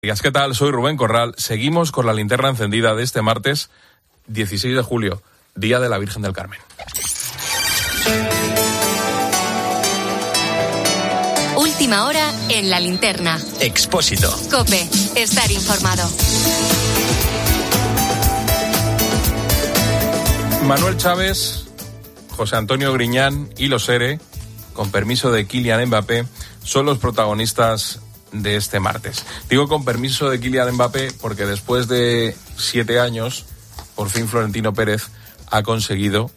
días, ¿qué tal? Soy Rubén Corral. Seguimos con la linterna encendida de este martes 16 de julio, Día de la Virgen del Carmen. Última hora en la linterna. Expósito. COPE. Estar informado. Manuel Chávez, José Antonio Griñán y los ERE, con permiso de Kylian Mbappé, son los protagonistas de este martes. Digo con permiso de Kylian Mbappé porque después de 7 años, por fin Florentino Pérez ha conseguido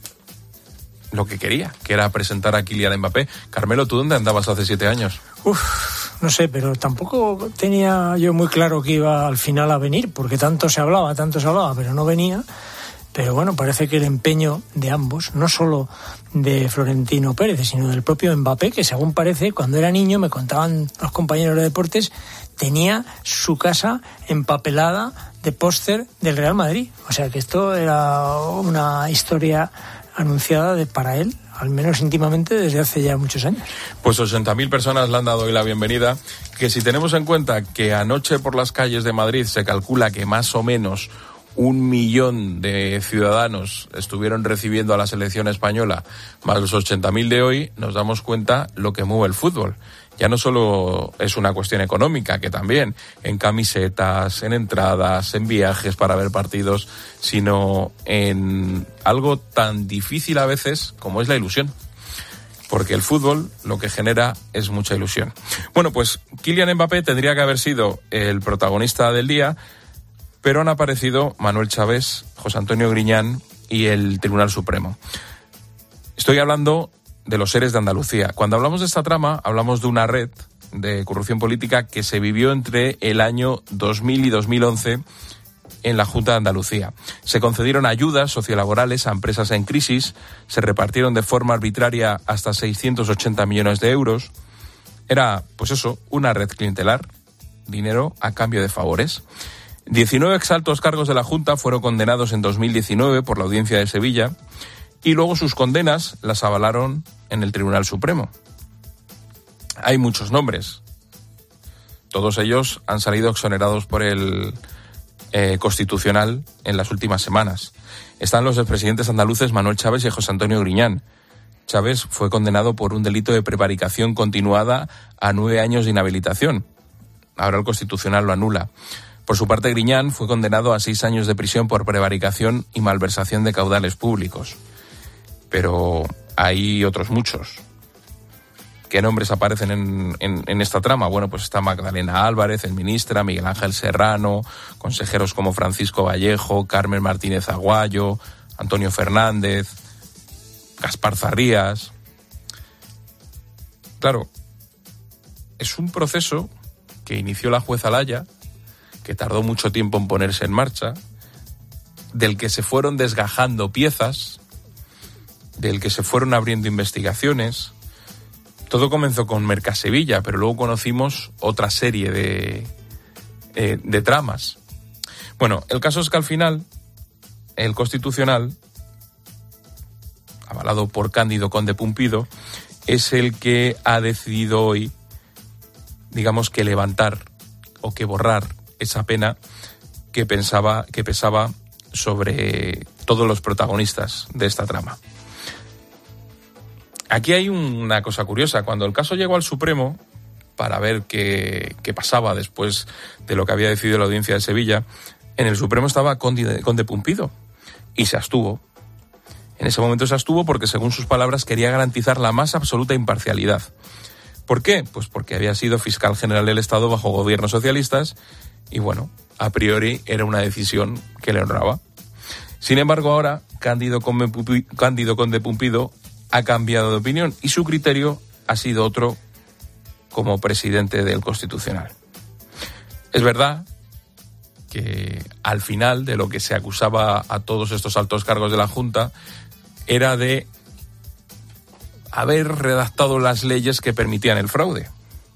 lo que quería, que era presentar a Kylian Mbappé. Carmelo, ¿tú dónde andabas hace 7 años? No sé, pero tampoco tenía yo muy claro que iba al final a venir, porque tanto se hablaba, pero no venía. Pero bueno, parece que el empeño de ambos, no solo de Florentino Pérez, sino del propio Mbappé, que según parece, cuando era niño, me contaban los compañeros de deportes, tenía su casa empapelada de póster del Real Madrid. O sea que esto era una historia anunciada para él, al menos íntimamente, desde hace ya muchos años. Pues 80.000 personas le han dado hoy la bienvenida, que si tenemos en cuenta que anoche por las calles de Madrid se calcula que más o menos 1 millón de ciudadanos estuvieron recibiendo a la selección española, más los 80.000 de hoy, nos damos cuenta lo que mueve el fútbol. Ya no solo es una cuestión económica, que también en camisetas, en entradas, en viajes para ver partidos, sino en algo tan difícil a veces como es la ilusión. Porque el fútbol lo que genera es mucha ilusión. Bueno, pues Kylian Mbappé tendría que haber sido el protagonista del día, pero han aparecido Manuel Chávez, José Antonio Griñán y el Tribunal Supremo. Estoy hablando de los ERES de Andalucía. Cuando hablamos de esta trama, hablamos de una red de corrupción política que se vivió entre el año 2000 y 2011 en la Junta de Andalucía. Se concedieron ayudas sociolaborales a empresas en crisis, se repartieron de forma arbitraria hasta 680 millones de euros. Era, pues eso, una red clientelar, dinero a cambio de favores. 19 exaltos cargos de la Junta fueron condenados en 2019 por la Audiencia de Sevilla y luego sus condenas las avalaron en el Tribunal Supremo. Hay muchos nombres. Todos ellos han salido exonerados por el Constitucional en las últimas semanas. Están los expresidentes andaluces Manuel Chávez y José Antonio Griñán. Chávez fue condenado por un delito de prevaricación continuada a 9 años de inhabilitación. Ahora el Constitucional lo anula. Por su parte, Griñán fue condenado a 6 años de prisión por prevaricación y malversación de caudales públicos. Pero hay otros muchos. ¿Qué nombres aparecen en esta trama? Bueno, pues está Magdalena Álvarez, el ministra, Miguel Ángel Serrano, consejeros como Francisco Vallejo, Carmen Martínez Aguayo, Antonio Fernández, Gaspar Zarrías. Claro, es un proceso que inició la jueza Laya, que tardó mucho tiempo en ponerse en marcha, del que se fueron desgajando piezas, del que se fueron abriendo investigaciones. Todo comenzó con Mercasevilla, pero luego conocimos otra serie de tramas. Bueno, el caso es que al final el Constitucional, avalado por Cándido Conde Pumpido, es el que ha decidido hoy, digamos, que levantar o que borrar esa pena que pesaba sobre todos los protagonistas de esta trama. Aquí hay una cosa curiosa. Cuando el caso llegó al Supremo, para ver qué pasaba después de lo que había decidido la Audiencia de Sevilla, en el Supremo estaba Conde Pumpido y se abstuvo. En ese momento se abstuvo porque, según sus palabras, quería garantizar la más absoluta imparcialidad. ¿Por qué? Pues porque había sido fiscal general del Estado bajo gobiernos socialistas y, bueno, a priori era una decisión que le honraba. Sin embargo, ahora Cándido Conde Pumpido ha cambiado de opinión y su criterio ha sido otro como presidente del Constitucional. Es verdad que al final de lo que se acusaba a todos estos altos cargos de la Junta era de haber redactado las leyes que permitían el fraude.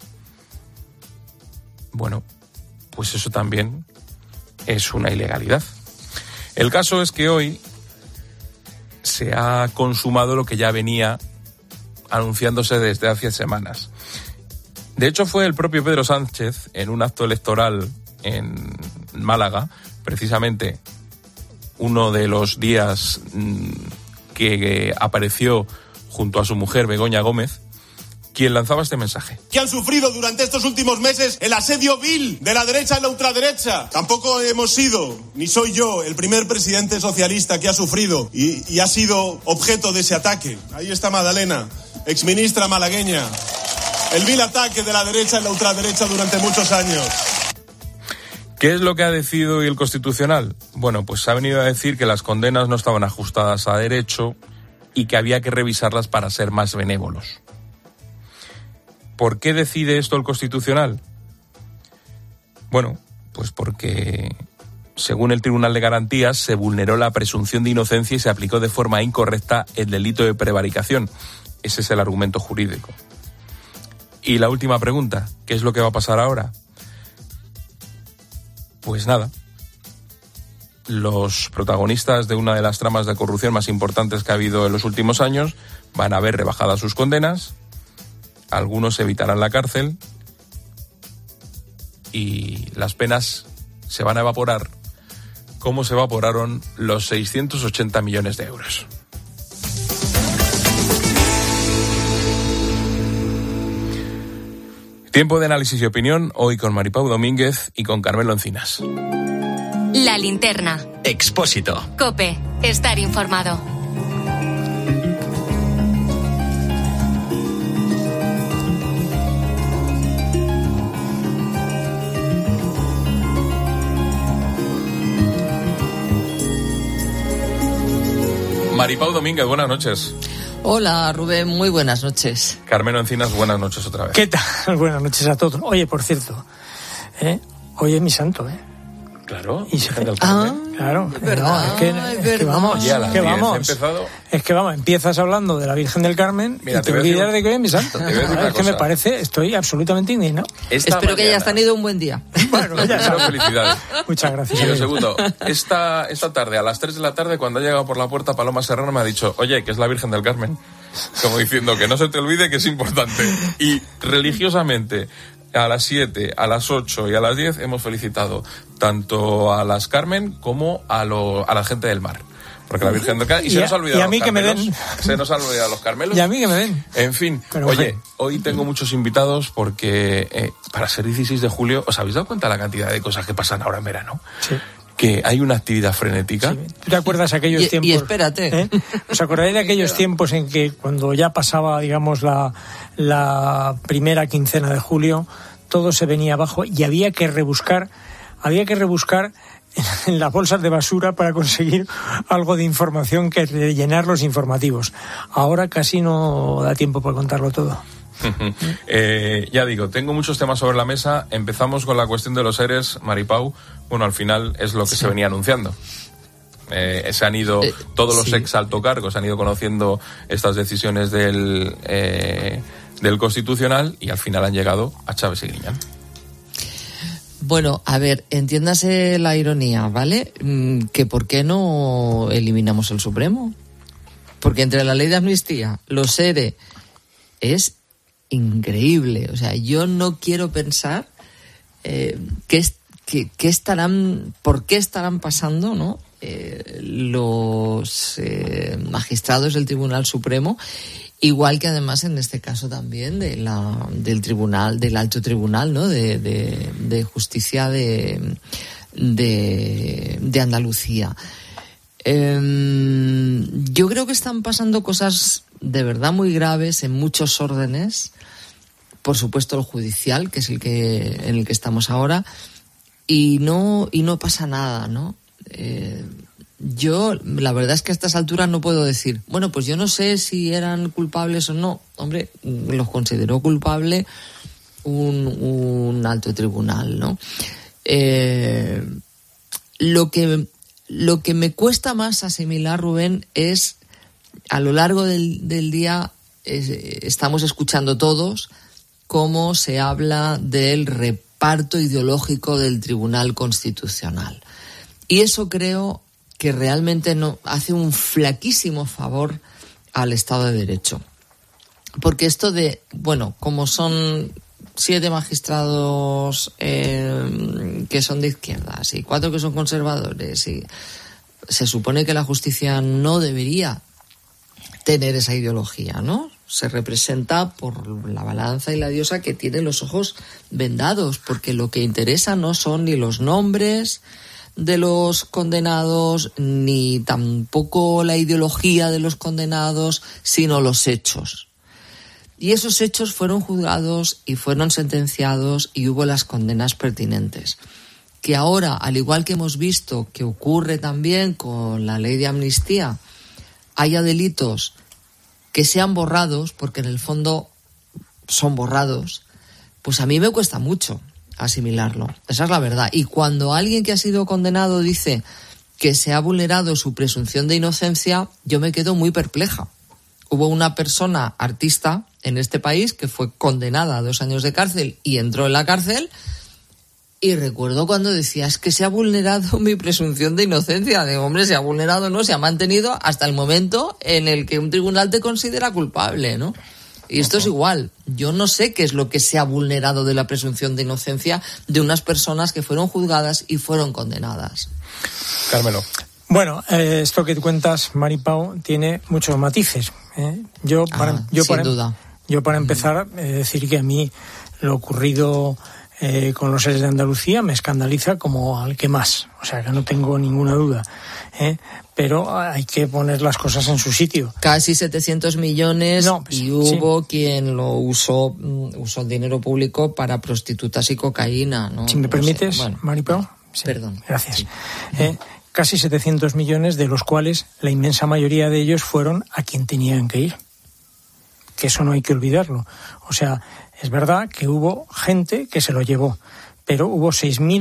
Bueno, pues eso también es una ilegalidad. El caso es que hoy se ha consumado lo que ya venía anunciándose desde hace semanas. De hecho, fue el propio Pedro Sánchez, en un acto electoral en Málaga, precisamente uno de los días que apareció junto a su mujer Begoña Gómez, quien lanzaba este mensaje. Que han sufrido durante estos últimos meses el asedio vil de la derecha y la ultraderecha. Tampoco hemos sido, ni soy yo, el primer presidente socialista que ha sufrido y ha sido objeto de ese ataque. Ahí está Madalena, exministra malagueña. El vil ataque de la derecha y la ultraderecha durante muchos años. ¿Qué es lo que ha decidido hoy el Constitucional? Bueno, pues ha venido a decir que las condenas no estaban ajustadas a derecho y que había que revisarlas para ser más benévolos. ¿Por qué decide esto el Constitucional? Bueno, pues porque, según el Tribunal de Garantías, se vulneró la presunción de inocencia y se aplicó de forma incorrecta el delito de prevaricación. Ese es el argumento jurídico. Y la última pregunta, ¿qué es lo que va a pasar ahora? Pues nada. Los protagonistas de una de las tramas de corrupción más importantes que ha habido en los últimos años van a ver rebajadas sus condenas. Algunos evitarán la cárcel y las penas se van a evaporar como se evaporaron los 680 millones de euros. Tiempo de análisis y opinión, hoy con Maripau Domínguez y con Carmelo Encinas. La Linterna. Expósito. COPE. Estar informado. Maripau Domínguez, buenas noches. Hola, Rubén, muy buenas noches. Carmelo Encinas, buenas noches otra vez. ¿Qué tal? Buenas noches a todos. Oye, por cierto, hoy es mi santo, Claro, y Virgen del Carmen. Claro, es verdad, es que vamos, Oye, a las 10 vamos. Es que vamos, empiezas hablando de la Virgen del Carmen. Mira, y te olvidas de que hoy es mi santo. Es que me parece, estoy absolutamente indignado. Espero que hayas tenido un buen día. Bueno, ya sabes. Felicidades. Muchas gracias. Y lo segundo, esta tarde, a las 3 de la tarde, cuando ha llegado por la puerta Paloma Serrano, me ha dicho, oye, que es la Virgen del Carmen. Como diciendo que no se te olvide que es importante. Y religiosamente, a las 7, a las 8 y a las 10 hemos felicitado tanto a las Carmen como a la gente del mar. Porque la Virgen del Carmen... Y se nos ha olvidado a mí que me den. Se nos ha olvidado los Carmelos. Y a mí que me den. En fin, pero oye, hoy tengo muchos invitados porque para ser 16 de julio, ¿os habéis dado cuenta de la cantidad de cosas que pasan ahora en verano? Sí. Que hay una actividad frenética. Sí. ¿Tú te acuerdas aquellos tiempos? Y espérate. ¿Os acordáis de aquellos tiempos en que cuando ya pasaba, digamos, la primera quincena de julio, todo se venía abajo y había que rebuscar en las bolsas de basura para conseguir algo de información que rellenar los informativos? Ahora casi no da tiempo para contarlo todo. Ya digo, tengo muchos temas sobre la mesa. Empezamos con la cuestión de los ERES, Maripau. Bueno, al final es lo que se venía anunciando. Se han ido todos los ex alto cargos, han ido conociendo estas decisiones del Constitucional y al final han llegado a Chávez y Griñán. Bueno, a ver, entiéndase la ironía, ¿vale? Que ¿por qué no eliminamos el Supremo? Porque entre la ley de amnistía, los ERE, es increíble. O sea, yo no quiero pensar por qué estarán pasando, ¿no? Los magistrados del Tribunal Supremo, igual que además en este caso también del Alto Tribunal, ¿no? de Justicia de Andalucía. Yo creo que están pasando cosas de verdad muy graves en muchos órdenes. Por supuesto el judicial, que es en el que estamos ahora, y no pasa nada, ¿no? Yo, la verdad es que a estas alturas no puedo decir, bueno, pues yo no sé si eran culpables o no. Hombre, los consideró culpable un alto tribunal, ¿no? Lo que me cuesta más asimilar, Rubén, es a lo largo del día estamos escuchando todos cómo se habla del reparto ideológico del Tribunal Constitucional. Y eso creo que realmente no hace un flaquísimo favor al Estado de Derecho. Porque esto de, bueno, como son 7 magistrados que son de izquierdas y 4 que son conservadores, y se supone que la justicia no debería tener esa ideología, ¿no? Se representa por la balanza y la diosa que tiene los ojos vendados, porque lo que interesa no son ni los nombres de los condenados, ni tampoco la ideología de los condenados, sino los hechos. Y esos hechos fueron juzgados y fueron sentenciados y hubo las condenas pertinentes. Que ahora, al igual que hemos visto que ocurre también con la ley de amnistía, haya delitos que sean borrados, porque en el fondo son borrados, pues a mí me cuesta mucho asimilarlo. Esa es la verdad. Y cuando alguien que ha sido condenado dice que se ha vulnerado su presunción de inocencia, yo me quedo muy perpleja. Hubo una persona artista en este país que fue condenada a 2 años de cárcel y entró en la cárcel, y recuerdo cuando decía, es que se ha vulnerado mi presunción de inocencia. De hombre, se ha vulnerado, no, se ha mantenido hasta el momento en el que un tribunal te considera culpable, ¿no? Y esto es igual. Yo no sé qué es lo que se ha vulnerado de la presunción de inocencia de unas personas que fueron juzgadas y fueron condenadas. Carmelo. Bueno, esto que cuentas, Mari Pau, tiene muchos matices. Yo para empezar, decir que a mí lo ocurrido con los seres de Andalucía me escandaliza como al que más, o sea que no tengo ninguna duda, pero hay que poner las cosas en su sitio. Casi 700 millones y hubo quien lo usó el dinero público para prostitutas y cocaína, ¿no? Si me permites, bueno, Mari Pau. Sí, perdón. Gracias. Sí. Casi 700 millones, de los cuales la inmensa mayoría de ellos fueron a quien tenían que ir. Que eso no hay que olvidarlo. O sea, es verdad que hubo gente que se lo llevó, pero hubo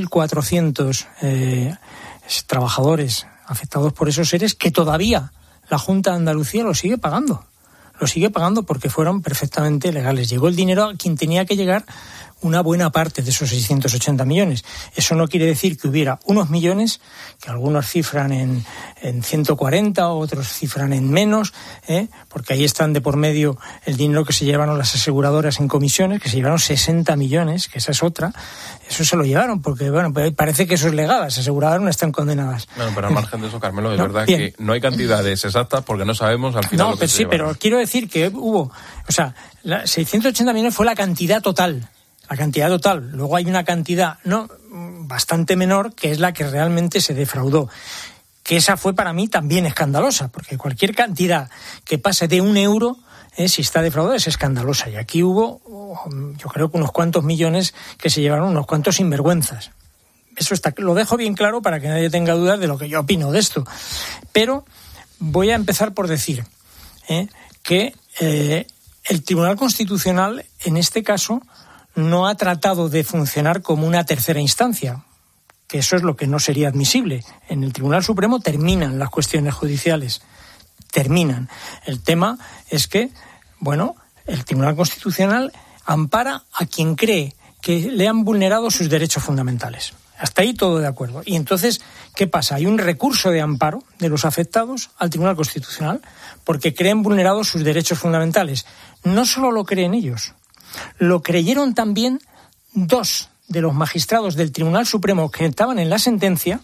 6.400 trabajadores afectados por esos seres que todavía la Junta de Andalucía lo sigue pagando. Lo sigue pagando porque fueron perfectamente legales. Llegó el dinero a quien tenía que llegar, una buena parte de esos 680 millones. Eso no quiere decir que hubiera unos millones, que algunos cifran en 140, otros cifran en menos, porque ahí están de por medio el dinero que se llevaron las aseguradoras en comisiones, que se llevaron 60 millones, que esa es otra. Eso se lo llevaron, porque bueno, parece que eso es legal, las aseguradoras no están condenadas. Bueno, pero al margen de eso, Carmelo, es verdad bien. Que no hay cantidades exactas porque no sabemos al final lo que se llevaron. Pero quiero decir que hubo, 680 millones fue la cantidad total. La cantidad total. Luego hay una cantidad bastante menor que es la que realmente se defraudó. Que esa fue para mí también escandalosa, porque cualquier cantidad que pase de 1 euro, si está defraudada, es escandalosa. Y aquí hubo, yo creo que unos cuantos millones que se llevaron, unos cuantos sinvergüenzas. Eso lo dejo bien claro para que nadie tenga dudas de lo que yo opino de esto. Pero voy a empezar por decir que el Tribunal Constitucional, en este caso, no ha tratado de funcionar como una tercera instancia, que eso es lo que no sería admisible. En el Tribunal Supremo terminan las cuestiones judiciales, terminan. El tema es que, el Tribunal Constitucional ampara a quien cree que le han vulnerado sus derechos fundamentales. Hasta ahí todo de acuerdo. Y entonces, ¿qué pasa? Hay un recurso de amparo de los afectados al Tribunal Constitucional porque creen vulnerados sus derechos fundamentales. No solo lo creen ellos, lo creyeron también 2 de los magistrados del Tribunal Supremo que estaban en la sentencia,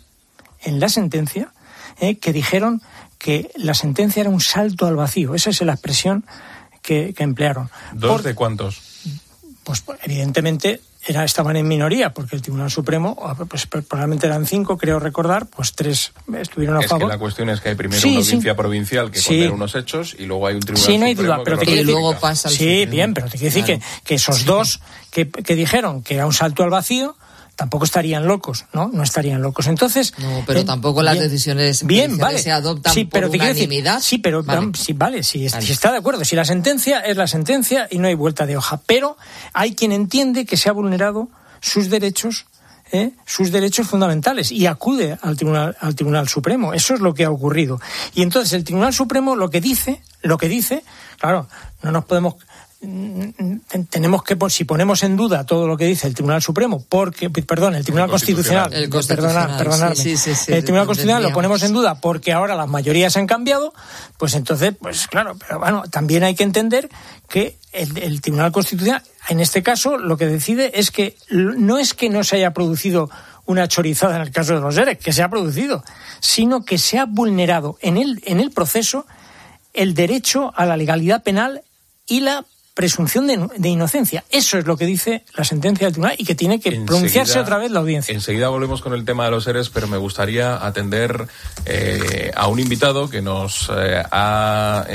que dijeron que la sentencia era un salto al vacío. Esa es la expresión que emplearon. ¿2 de cuántos? Pues evidentemente estaban en minoría, porque el Tribunal Supremo, pues probablemente eran 5, creo recordar, pues 3 estuvieron a favor. Es que la cuestión es que hay primero una audiencia provincial que condena unos hechos y luego hay un Tribunal Supremo. Sí, no hay duda, pero y luego pasa al Supremo. Bien, pero te quiero decir que esos 2 que dijeron que era un salto al vacío, tampoco estarían locos, ¿no? No estarían locos. Entonces... No, pero tampoco las decisiones se adoptan por unanimidad. Sí, pero si está de acuerdo. Si la sentencia es la sentencia y no hay vuelta de hoja. Pero hay quien entiende que se ha vulnerado sus derechos fundamentales y acude al Tribunal Supremo. Eso es lo que ha ocurrido. Y entonces el Tribunal Supremo lo que dice, claro, no nos podemos tenemos que, si ponemos en duda todo lo que dice el Tribunal Supremo, el Tribunal Constitucional, el Constitucional, sí, el Tribunal Constitucional lo ponemos en duda porque ahora las mayorías han cambiado, pues entonces, pues claro, pero bueno, también hay que entender que el Tribunal Constitucional, en este caso, lo que decide es que no se haya producido una chorizada en el caso de los ERE, que se ha producido, sino que se ha vulnerado en el proceso el derecho a la legalidad penal y la presunción de inocencia. Eso es lo que dice la sentencia del tribunal y que tiene que pronunciarse otra vez la audiencia. Enseguida volvemos con el tema de los ERES, pero me gustaría atender a un invitado que nos ha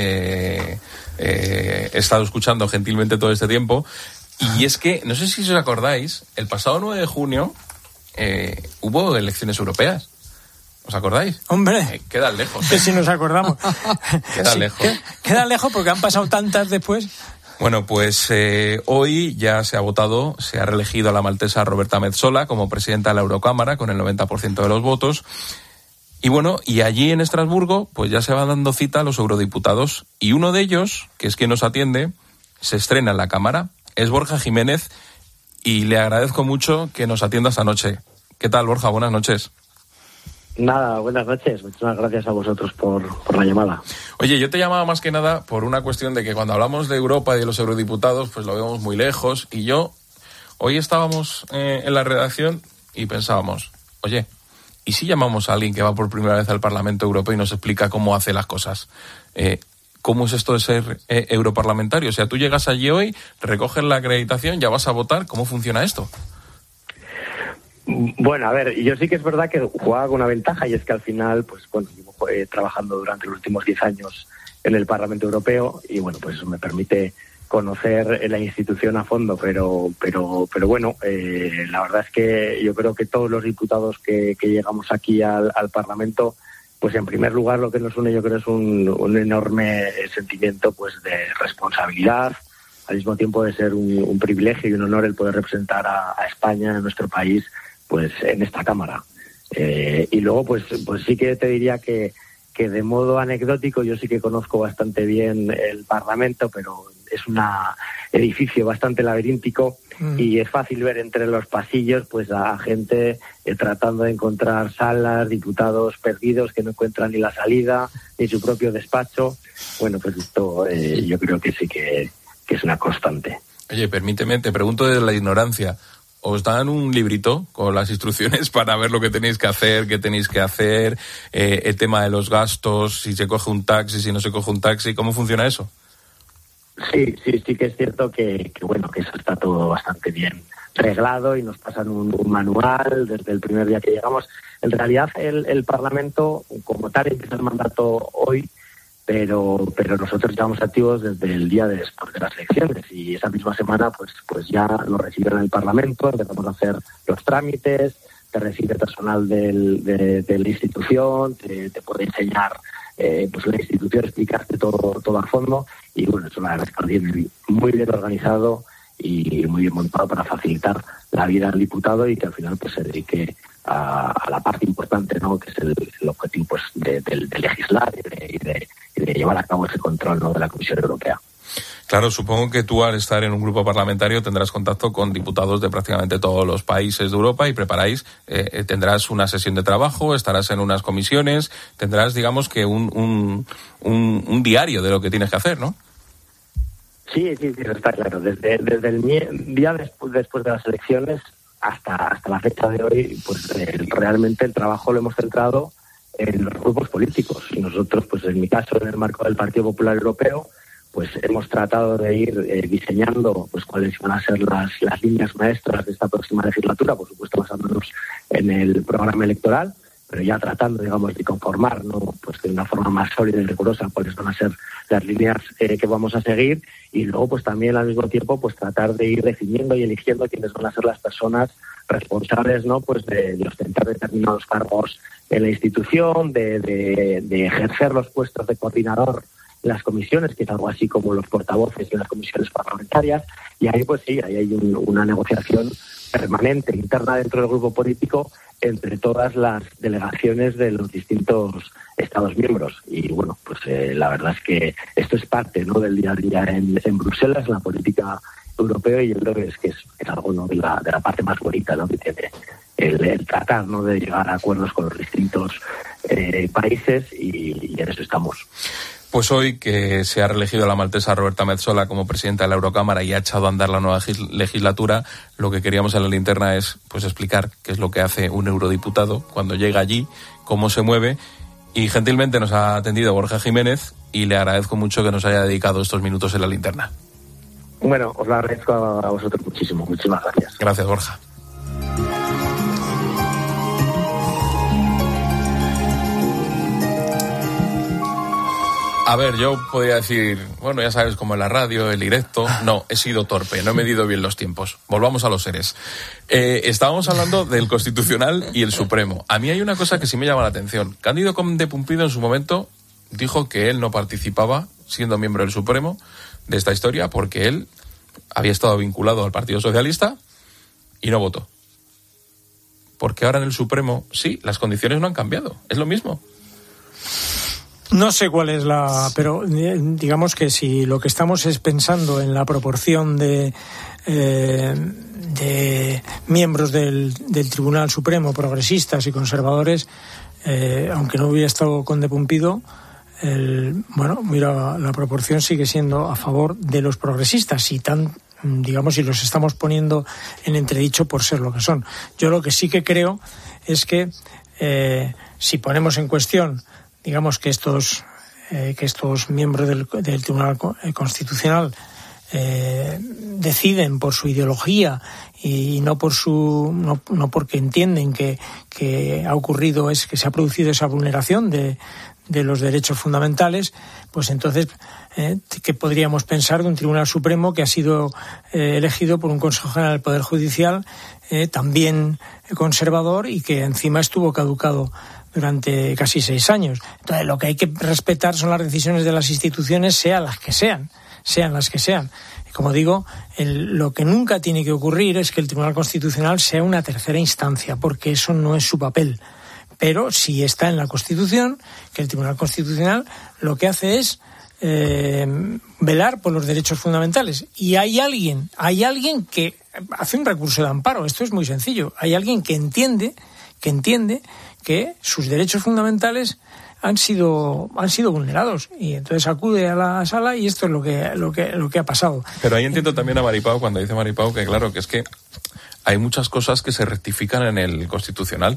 estado escuchando gentilmente todo este tiempo. Y es que, no sé si os acordáis, el pasado 9 de junio hubo elecciones europeas. ¿Os acordáis? Hombre, quedan lejos. Que si nos acordamos. Quedan lejos. Quedan lejos porque han pasado tantas después. Bueno, pues hoy ya se ha votado, se ha reelegido a la maltesa Roberta Metsola como presidenta de la Eurocámara con el 90% de los votos. Y bueno, y allí en Estrasburgo pues ya se van dando cita a los eurodiputados y uno de ellos, que es quien nos atiende, se estrena en la Cámara, es Borja Jiménez y le agradezco mucho que nos atienda esta noche. ¿Qué tal, Borja? Buenas noches. Nada, buenas noches. Muchas gracias a vosotros por la llamada. Oye, yo te llamaba más que nada por una cuestión de que cuando hablamos de Europa y de los eurodiputados, pues lo vemos muy lejos. Y hoy estábamos en la redacción y pensábamos, oye, ¿y si llamamos a alguien que va por primera vez al Parlamento Europeo y nos explica cómo hace las cosas? ¿Cómo es esto de ser europarlamentario? O sea, tú llegas allí hoy, recoges la acreditación, ya vas a votar. ¿Cómo funciona esto? Bueno, a ver, yo sí que es verdad que jugaba con una ventaja y es que al final, pues bueno, llevo trabajando durante los últimos 10 años en el Parlamento Europeo y bueno, pues eso me permite conocer la institución a fondo, pero bueno, la verdad es que yo creo que todos los diputados que llegamos aquí al Parlamento, pues en primer lugar lo que nos une yo creo es un enorme sentimiento pues de responsabilidad, al mismo tiempo de ser un privilegio y un honor el poder representar a España, a nuestro país, pues en esta Cámara. Y luego pues sí que te diría que de modo anecdótico yo sí que conozco bastante bien el Parlamento, pero es un edificio bastante laberíntico y es fácil ver entre los pasillos pues a gente tratando de encontrar salas, diputados perdidos que no encuentran ni la salida ni su propio despacho. Bueno, pues esto yo creo que sí que es una constante. Oye, permíteme, te pregunto desde la ignorancia. ¿Os dan un librito con las instrucciones para ver lo que tenéis que hacer, qué tenéis que hacer, el tema de los gastos, si se coge un taxi, si no se coge un taxi? ¿Cómo funciona eso? Sí que es cierto que bueno, que eso está todo bastante bien reglado y nos pasan un manual desde el primer día que llegamos. En realidad el Parlamento como tal empieza el mandato hoy, pero nosotros llevamos activos desde el día después de las elecciones y esa misma semana pues ya lo recibieron en el Parlamento, empezamos a hacer los trámites, te recibe personal de la institución, te puede enseñar pues la institución, explicarte todo a fondo y bueno, es una verdad que muy bien organizado y muy bien montado para facilitar la vida del diputado y que al final pues se dedique a la parte importante, ¿no?, que es el objetivo pues de legislar y de llevar a cabo ese control, ¿no?, de la Comisión Europea. Claro, supongo que tú al estar en un grupo parlamentario tendrás contacto con diputados de prácticamente todos los países de Europa y tendrás una sesión de trabajo, estarás en unas comisiones, tendrás, digamos, que un diario de lo que tienes que hacer, ¿no? Sí, está claro. Desde el día después de las elecciones hasta la fecha de hoy, pues realmente el trabajo lo hemos centrado en los grupos políticos. Y nosotros, pues en mi caso, en el marco del Partido Popular Europeo, pues hemos tratado de ir diseñando pues cuáles van a ser las líneas maestras de esta próxima legislatura, por supuesto basándonos en el programa electoral, pero ya tratando, digamos, de conformar, ¿no?, pues de una forma más sólida y rigurosa cuáles van a ser las líneas que vamos a seguir y luego pues también al mismo tiempo pues tratar de ir definiendo y eligiendo quiénes van a ser las personas responsables, ¿no?, pues de ostentar determinados cargos en la institución, de ejercer los puestos de coordinador en las comisiones, que es algo así como los portavoces en las comisiones parlamentarias, y ahí pues sí, ahí hay una negociación permanente interna dentro del grupo político entre todas las delegaciones de los distintos Estados miembros. Y bueno, pues la verdad es que esto es parte, ¿no?, del día a día en Bruselas, en la política europea, y yo creo que es algo, ¿no?, de la parte más bonita, ¿no?, que tiene el tratar, ¿no?, de llegar a acuerdos con los distintos países, y en eso estamos. Pues hoy que se ha reelegido la maltesa Roberta Metsola como presidenta de la Eurocámara y ha echado a andar la nueva legislatura, lo que queríamos en la linterna es pues explicar qué es lo que hace un eurodiputado cuando llega allí, cómo se mueve, y gentilmente nos ha atendido Borja Jiménez y le agradezco mucho que nos haya dedicado estos minutos en la linterna. Bueno, os lo agradezco a vosotros muchísimo. Muchísimas gracias. Gracias, Borja. A ver, yo podría decir, bueno, ya sabes, como en la radio, el directo. No, he sido torpe, no he medido bien los tiempos. Volvamos a los seres. Estábamos hablando del Constitucional y el Supremo. A mí hay una cosa que sí me llama la atención. Cándido Conde Pumpido en su momento dijo que él no participaba, siendo miembro del Supremo, de esta historia, porque él había estado vinculado al Partido Socialista y no votó. Porque ahora en el Supremo, sí, las condiciones no han cambiado. Es lo mismo. No sé cuál es pero digamos que si lo que estamos es pensando en la proporción de miembros del Tribunal Supremo, progresistas y conservadores, aunque no hubiera estado Conde Pumpido, mira, la proporción sigue siendo a favor de los progresistas, y si los estamos poniendo en entredicho por ser lo que son. Yo lo que sí que creo es que si ponemos en cuestión, digamos, que estos miembros del Tribunal Constitucional deciden por su ideología y no porque entienden que ha ocurrido, que se ha producido esa vulneración de los derechos fundamentales, pues entonces ¿qué podríamos pensar de un Tribunal Supremo que ha sido elegido por un Consejo General del Poder Judicial también conservador y que encima estuvo caducado durante casi 6 años? Entonces, lo que hay que respetar son las decisiones de las instituciones, sean las que sean. Y como digo, lo que nunca tiene que ocurrir es que el Tribunal Constitucional sea una tercera instancia, porque eso no es su papel. Pero sí está en la Constitución que el Tribunal Constitucional lo que hace es velar por los derechos fundamentales. Y hay alguien que hace un recurso de amparo. Esto es muy sencillo. Hay alguien que entiende que sus derechos fundamentales han sido vulnerados, y entonces acude a la sala, y esto es lo que ha pasado. Pero ahí entiendo también a Maripau cuando dice Maripau que claro, que es que hay muchas cosas que se rectifican en el Constitucional.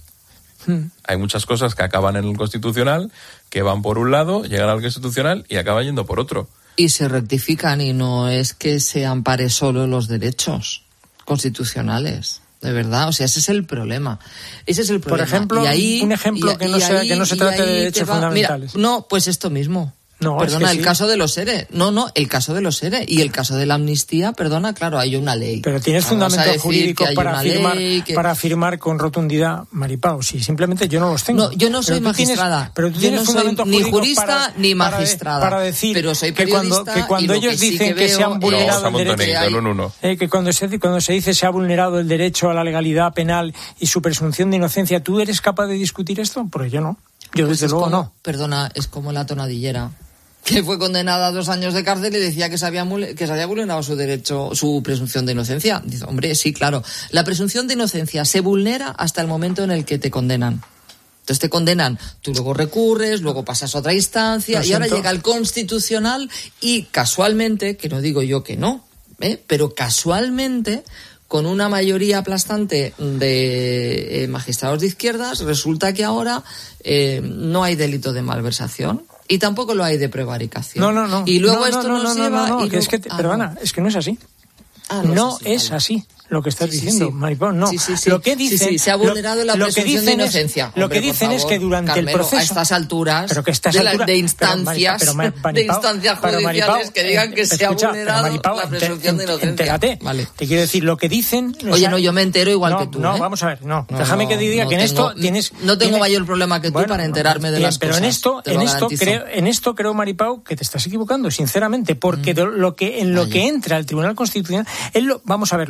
Hay muchas cosas que acaban en el Constitucional, que van por un lado, llegan al Constitucional y acaban yendo por otro. Y se rectifican, y no es que se ampare solo los derechos constitucionales. De verdad, o sea, ese es el problema. Por ejemplo, un ejemplo que no se trate de derechos fundamentales. Mira, no, pues esto mismo. No, perdona, es que el caso de los ERE. No, el caso de los ERE. Y el caso de la amnistía, perdona, claro, hay una ley. Pero tienes fundamento jurídico para afirmar con rotundidad, Maripau. Si simplemente yo no los tengo. No, yo no soy magistrada. Pero tú tienes fundamento ni jurista ni magistrada. Para decir pero soy periodista, que cuando ellos dicen que se han vulnerado el derecho, que cuando se dice se ha vulnerado el derecho a la legalidad penal y su presunción de inocencia, ¿tú eres capaz de discutir esto? Porque yo no. Yo desde luego no. Perdona, es como la tonadillera, que fue condenada a 2 años de cárcel y decía que se había vulnerado su presunción de inocencia. Dice, hombre, sí, claro. La presunción de inocencia se vulnera hasta el momento en el que te condenan. Entonces te condenan, tú luego recurres, luego pasas a otra instancia, y ahora llega el Constitucional y casualmente, que no digo yo que no, pero casualmente, con una mayoría aplastante de magistrados de izquierdas, resulta que ahora no hay delito de malversación. Y tampoco lo hay de prevaricación. No. Y luego esto nos lleva... Perdona, es que no es así. No es así lo que estás diciendo, Maripau. No. Lo que dicen, se ha vulnerado la presunción de inocencia. Lo que dicen es que durante el proceso... a estas alturas de instancias judiciales que digan que se ha vulnerado la presunción de inocencia. Entérate. Vale. Te quiero decir, lo que dicen... Oye, no, yo me entero igual que tú. No, vamos a ver, déjame que te diga que en esto tienes... No tengo mayor problema que tú para enterarme de las cosas. Pero en esto creo, Maripau, que te estás equivocando, sinceramente, porque en lo que entra el Tribunal Constitucional... Vamos a ver, lo que dice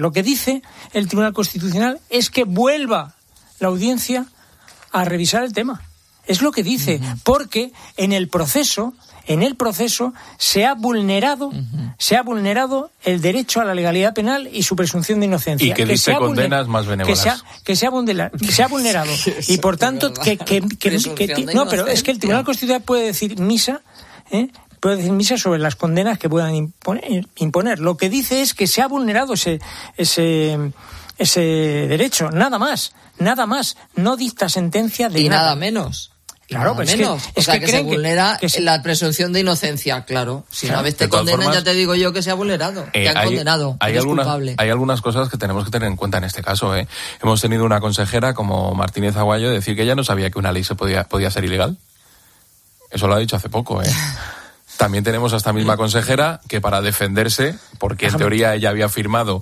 dice el Tribunal Constitucional es que vuelva la audiencia a revisar el tema. Es lo que dice, porque en el proceso se ha vulnerado el derecho a la legalidad penal y su presunción de inocencia. Y que dice condenas más benévolas. Que se ha vulnerado. Y por tanto, no, pero es que el Tribunal Constitucional puede decir misa, sobre las condenas que puedan imponer. Lo que dice es que se ha vulnerado ese derecho, nada más, no dicta sentencia de y nada. nada menos. Claro, pero es que se vulnera la presunción de inocencia, claro. Si una vez te condenan, ya te digo yo que se ha vulnerado, te han condenado, eres culpable. Hay algunas cosas que tenemos que tener en cuenta en este caso. Hemos tenido una consejera como Martínez Aguayo decir que ella no sabía que una ley se podía ser ilegal. Eso lo ha dicho hace poco, También tenemos a esta misma consejera que para defenderse, porque en teoría ella había firmado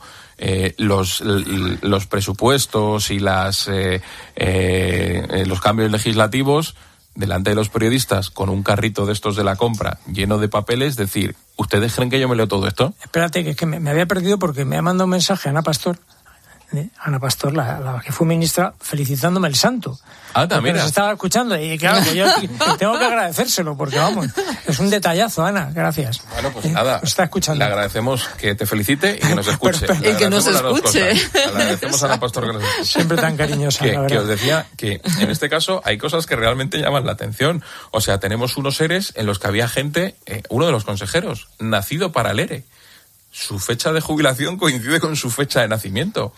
los presupuestos y los cambios legislativos delante de los periodistas con un carrito de estos de la compra lleno de papeles, decir, ¿ustedes creen que yo me leo todo esto? Espérate, que es que me había perdido porque me ha mandado un mensaje Ana Pastor, la que fue ministra, felicitándome el santo. También. Nos estaba escuchando y claro, que yo tengo que agradecérselo porque vamos, es un detallazo, Ana, gracias. Bueno, pues nada, nos está escuchando. Le agradecemos que te felicite y que nos escuche. Y que nos escuche. Le agradecemos a Ana Pastor que nos escuche. Siempre tan cariñosa, la verdad. Que os decía que en este caso hay cosas que realmente llaman la atención. O sea, tenemos unos seres en los que había gente, uno de los consejeros, nacido para el ERE. Su fecha de jubilación coincide con su fecha de nacimiento.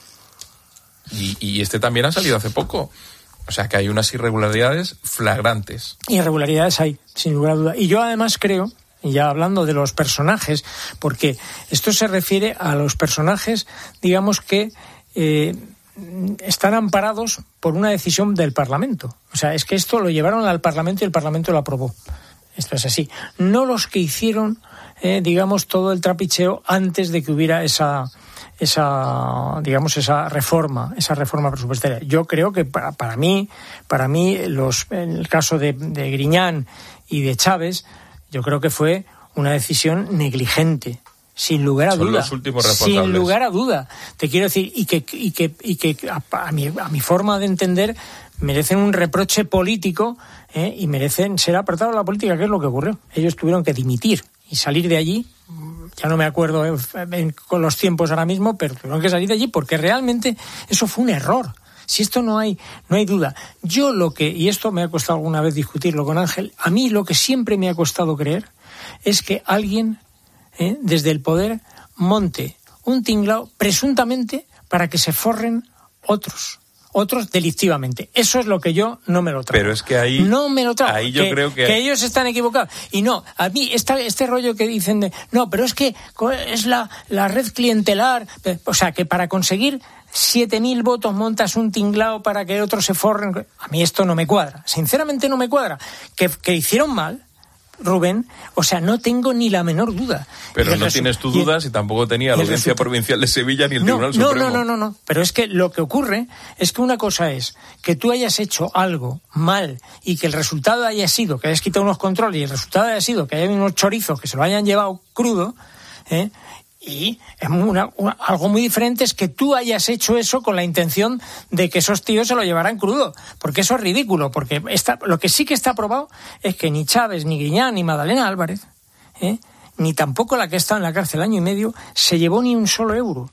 Y este también ha salido hace poco. O sea que hay unas irregularidades flagrantes. Irregularidades hay, sin lugar a duda. Y yo además creo, ya hablando de los personajes, porque esto se refiere a los personajes, digamos que están amparados por una decisión del Parlamento. O sea, es que esto lo llevaron al Parlamento y el Parlamento lo aprobó. Esto es así. No los que hicieron, digamos, todo el trapicheo antes de que hubiera esa reforma presupuestaria. Yo creo que para mí en el caso de Griñán y de Chávez, yo creo que fue una decisión negligente, sin lugar a duda. Son los últimos responsables. Sin lugar a duda. Te quiero decir, y que a mi forma de entender merecen un reproche político, y merecen ser apartados de la política, que es lo que ocurrió. Ellos tuvieron que dimitir y salir de allí. Ya no me acuerdo con los tiempos ahora mismo, pero tuvieron que salir de allí porque realmente eso fue un error. Si esto no hay duda. Yo y esto me ha costado alguna vez discutirlo con Ángel, a mí lo que siempre me ha costado creer es que alguien desde el poder monte un tinglao presuntamente para que se forren otros delictivamente. Eso es lo que yo no me lo trago. Pero es que ahí... No me lo trago. Ahí yo creo que ellos están equivocados. Y no, a mí este rollo que dicen de... No, pero es que es la red clientelar. O sea, que para conseguir 7.000 votos montas un tinglao para que otros se forren. A mí esto no me cuadra. Sinceramente no me cuadra. Que hicieron mal, Rubén, o sea, no tengo ni la menor duda. Pero no tienes tus dudas y tampoco tenía la Audiencia Provincial de Sevilla ni el Tribunal Supremo. No. Pero es que lo que ocurre es que una cosa es que tú hayas hecho algo mal y que el resultado haya sido que hayas quitado unos controles y el resultado haya sido que haya unos chorizos que se lo hayan llevado crudo, y es algo muy diferente es que tú hayas hecho eso con la intención de que esos tíos se lo llevaran crudo, porque eso es ridículo, porque lo que sí que está probado es que ni Chávez, ni Griñán, ni Magdalena Álvarez, ni tampoco la que ha estado en la cárcel año y medio, se llevó ni un solo euro.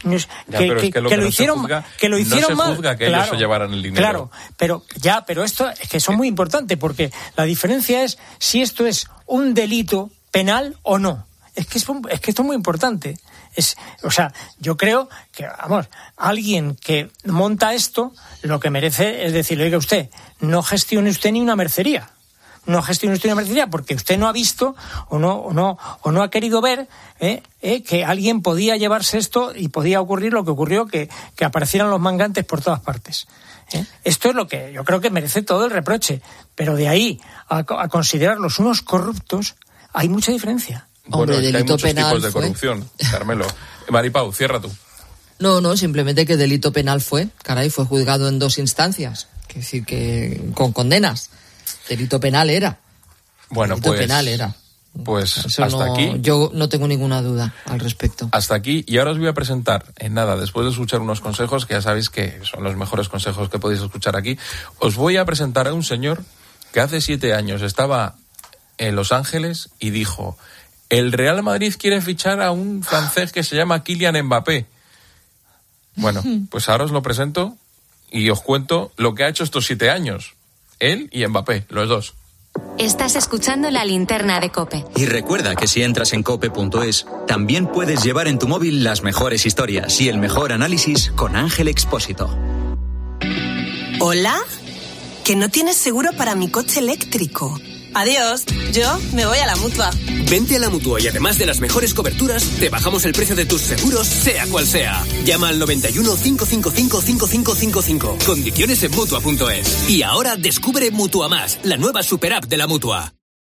Que lo hicieron mal. No se juzga que ellos se llevaran el dinero. Claro, pero esto es que son muy importantes, porque la diferencia es si esto es un delito penal o no. Es que esto es muy importante. O sea, yo creo que, alguien que monta esto, lo que merece es decirle, oiga usted, no gestione usted ni una mercería. No gestione usted una mercería porque usted no ha visto o no ha querido ver que alguien podía llevarse esto y podía ocurrir lo que ocurrió, que aparecieran los mangantes por todas partes. Esto es lo que yo creo que merece todo el reproche. Pero de ahí a considerarlos unos corruptos, hay mucha diferencia. Bueno, Hombre, delito hay muchos penal tipos de corrupción, Carmelo. Maripau, cierra tú. No, simplemente que delito penal fue juzgado en 2 instancias. Es decir, que con condenas. Delito penal era. Bueno, delito penal era. Pues Eso hasta aquí. Yo no tengo ninguna duda al respecto. Hasta aquí, y ahora os voy a presentar, en nada, después de escuchar unos consejos, que ya sabéis que son los mejores consejos que podéis escuchar aquí, os voy a presentar a un señor que hace 7 años estaba en Los Ángeles y dijo: el Real Madrid quiere fichar a un francés que se llama Kylian Mbappé. Bueno, pues ahora os lo presento y os cuento lo que ha hecho estos 7 años. Él y Mbappé, los dos. Estás escuchando La Linterna de COPE. Y recuerda que si entras en cope.es, también puedes llevar en tu móvil las mejores historias y el mejor análisis con Ángel Expósito. ¿Hola? Que no tienes seguro para mi coche eléctrico. Adiós, yo me voy a la Mutua. Vente a la Mutua y además de las mejores coberturas, te bajamos el precio de tus seguros, sea cual sea. Llama al 91 555 5555. Condiciones en Mutua.es. Y ahora descubre Mutua Más, la nueva super app de la Mutua.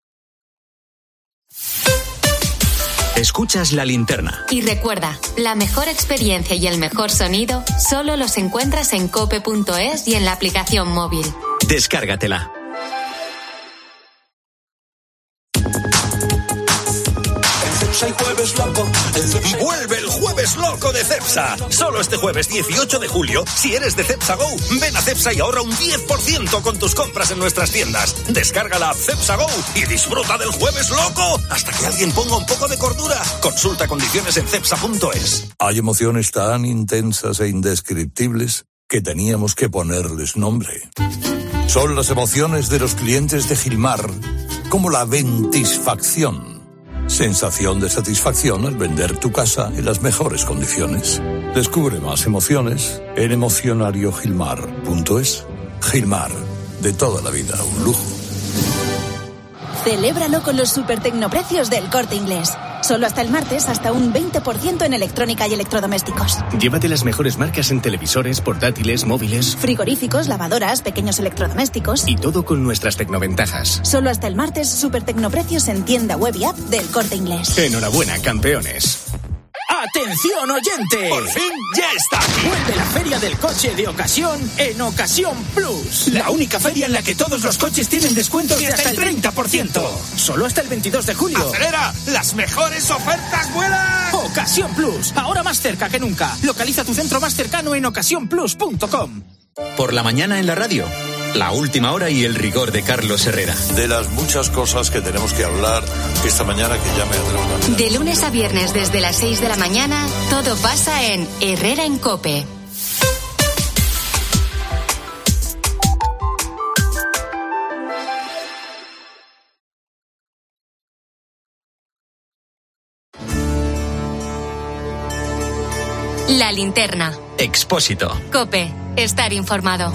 Escuchas La Linterna. Y recuerda, la mejor experiencia y el mejor sonido solo los encuentras en cope.es y en la aplicación móvil. Descárgatela. Hay jueves loco. Vuelve el jueves loco de Cepsa. Solo este jueves 18 de julio, si eres de Cepsa Go, ven a Cepsa y ahorra un 10% con tus compras en nuestras tiendas. Descarga la app Cepsa Go y disfruta del jueves loco hasta que alguien ponga un poco de cordura. Consulta condiciones en cepsa.es. Hay emociones tan intensas e indescriptibles que teníamos que ponerles nombre. Son las emociones de los clientes de Gilmar, como la ventisfacción. Sensación de satisfacción al vender tu casa en las mejores condiciones. Descubre más emociones en emocionariogilmar.es. Gilmar, de toda la vida, un lujo. Celébralo con los supertecnoprecios del Corte Inglés. Solo hasta el martes, hasta un 20% en electrónica y electrodomésticos. Llévate las mejores marcas en televisores, portátiles, móviles, Frigoríficos, lavadoras, pequeños electrodomésticos. y todo con nuestras tecnoventajas. Solo hasta el martes, supertecnoprecios en tienda web y app del Corte Inglés. Enhorabuena, campeones. ¡Atención, oyente! ¡Por fin ya está! Vuelve la Feria del Coche de Ocasión en Ocasión Plus. La única feria en la que todos los coches tienen descuentos de hasta el 30%. Solo hasta el 22 de julio. ¡Acelera! ¡Las mejores ofertas vuelan! Ocasión Plus, ahora más cerca que nunca. Localiza tu centro más cercano en ocasiónplus.com. Por la mañana en la radio, la última hora y el rigor de Carlos Herrera. De las muchas cosas que tenemos que hablar esta mañana que ya me atrapan. De lunes a viernes desde las 6 de la mañana, todo pasa en Herrera en COPE. La Linterna. Expósito. COPE. Estar informado.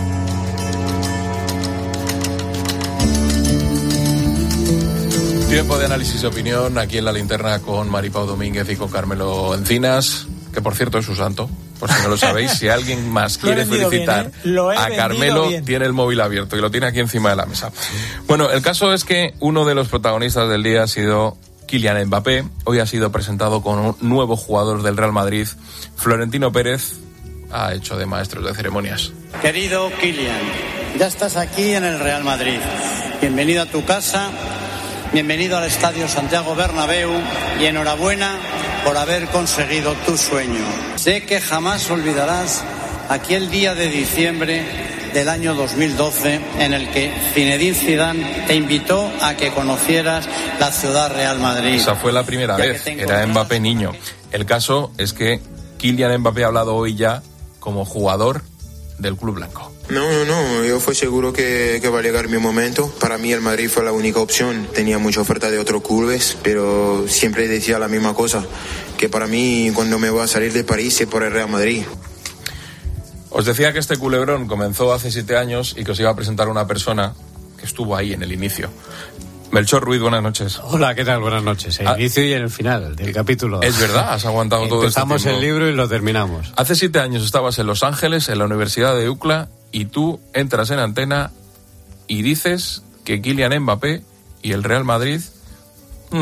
Tiempo de análisis y opinión aquí en La Linterna con Maripau Domínguez y con Carmelo Encinas, que por cierto es su santo, por si no lo sabéis. Si alguien más quiere felicitar a Carmelo, tiene el móvil abierto y lo tiene aquí encima de la mesa. Bueno, el caso es que uno de los protagonistas del día ha sido Kylian Mbappé. Hoy ha sido presentado con un nuevo jugador del Real Madrid. Florentino Pérez ha hecho de maestro de ceremonias. Querido Kylian, ya estás aquí en el Real Madrid. Bienvenido a tu casa. Bienvenido al Estadio Santiago Bernabéu y enhorabuena por haber conseguido tu sueño. Sé que jamás olvidarás aquel día de diciembre del año 2012 en el que Zinedine Zidane te invitó a que conocieras la ciudad Real Madrid. Esa fue la primera vez, era Mbappé niño. El caso es que Kylian Mbappé ha hablado hoy ya como jugador del Club Blanco. No, yo fue seguro que va a llegar mi momento. Para mí el Madrid fue la única opción. Tenía mucha oferta de otros clubes, pero siempre decía la misma cosa, que para mí cuando me voy a salir de París es por el Real Madrid. Os decía que este culebrón comenzó hace 7 años y que os iba a presentar una persona que estuvo ahí en el inicio. Melchor Ruiz, buenas noches. Hola, ¿qué tal? Buenas noches. El inicio y el final del capítulo. Es verdad, has aguantado todo este tiempo. Empezamos el libro y lo terminamos. Hace 7 años estabas en Los Ángeles, en la Universidad de UCLA, y tú entras en antena y dices que Kylian Mbappé y el Real Madrid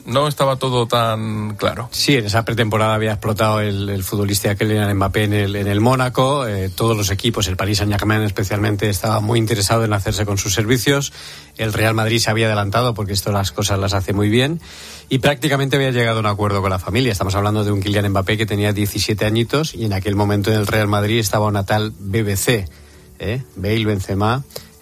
no estaba todo tan claro. Sí, en esa pretemporada había explotado el futbolista Kylian Mbappé en el Mónaco. Todos los equipos, el Paris Saint-Germain especialmente, estaba muy interesado en hacerse con sus servicios. El Real Madrid se había adelantado porque esto las cosas las hace muy bien y prácticamente había llegado a un acuerdo con la familia. Estamos hablando de un Kylian Mbappé que tenía 17 añitos y en aquel momento en el Real Madrid estaba una tal BBC, Bale, Benzema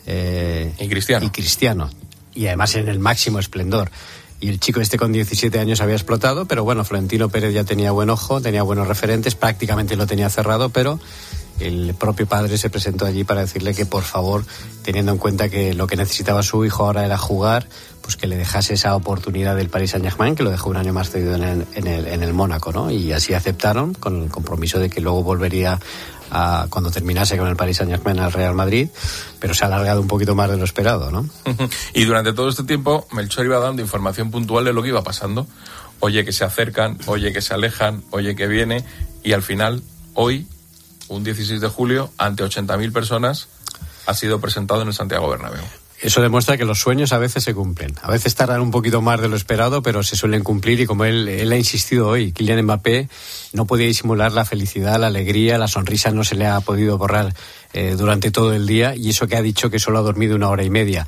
y Cristiano. Y además en el máximo esplendor. Y el chico con 17 años había explotado, pero bueno, Florentino Pérez ya tenía buen ojo, tenía buenos referentes, prácticamente lo tenía cerrado, pero el propio padre se presentó allí para decirle que por favor, teniendo en cuenta que lo que necesitaba su hijo ahora era jugar, pues que le dejase esa oportunidad del Paris Saint-Germain, que lo dejó un año más cedido en el Mónaco, ¿no? Y así aceptaron, con el compromiso de que luego volvería cuando terminase con el Paris Saint-Germain al Real Madrid, pero se ha alargado un poquito más de lo esperado, ¿no? Y durante todo este tiempo Melchor iba dando información puntual de lo que iba pasando. Oye que se acercan, oye que se alejan, oye que viene, y al final, hoy, un 16 de julio, ante 80.000 personas, ha sido presentado en el Santiago Bernabéu. Eso demuestra que los sueños a veces se cumplen. A veces tardan un poquito más de lo esperado, pero se suelen cumplir, y como él ha insistido hoy, Kylian Mbappé no podía disimular la felicidad, la alegría, la sonrisa no se le ha podido borrar durante todo el día, y eso que ha dicho que solo ha dormido 1 hora y media.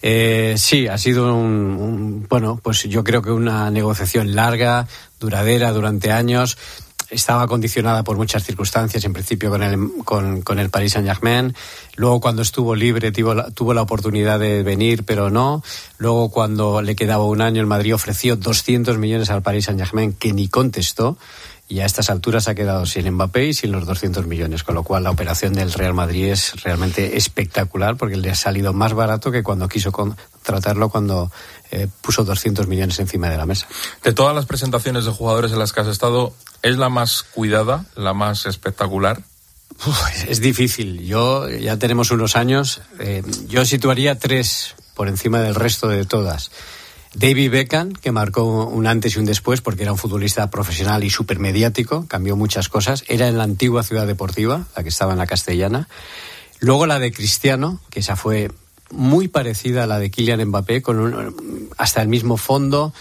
Sí, ha sido bueno, pues yo creo que una negociación larga, duradera, durante años. Estaba condicionada por muchas circunstancias, en principio con el Paris Saint-Germain. Luego, cuando estuvo libre, tuvo la oportunidad de venir, pero no. Luego, cuando le quedaba un año, el Madrid ofreció 200 millones al Paris Saint-Germain, que ni contestó. Y a estas alturas ha quedado sin Mbappé y sin los 200 millones. Con lo cual, la operación del Real Madrid es realmente espectacular, porque le ha salido más barato que cuando quiso contratarlo, cuando puso 200 millones encima de la mesa. De todas las presentaciones de jugadores en las que has estado, ¿es la más cuidada, la más espectacular? Es difícil. Ya tenemos unos años. Yo situaría 3 por encima del resto de todas. David Beckham, que marcó un antes y un después porque era un futbolista profesional y supermediático, cambió muchas cosas. Era en la antigua Ciudad Deportiva, la que estaba en la Castellana. Luego la de Cristiano, que esa fue muy parecida a la de Kylian Mbappé, con hasta el mismo fondo.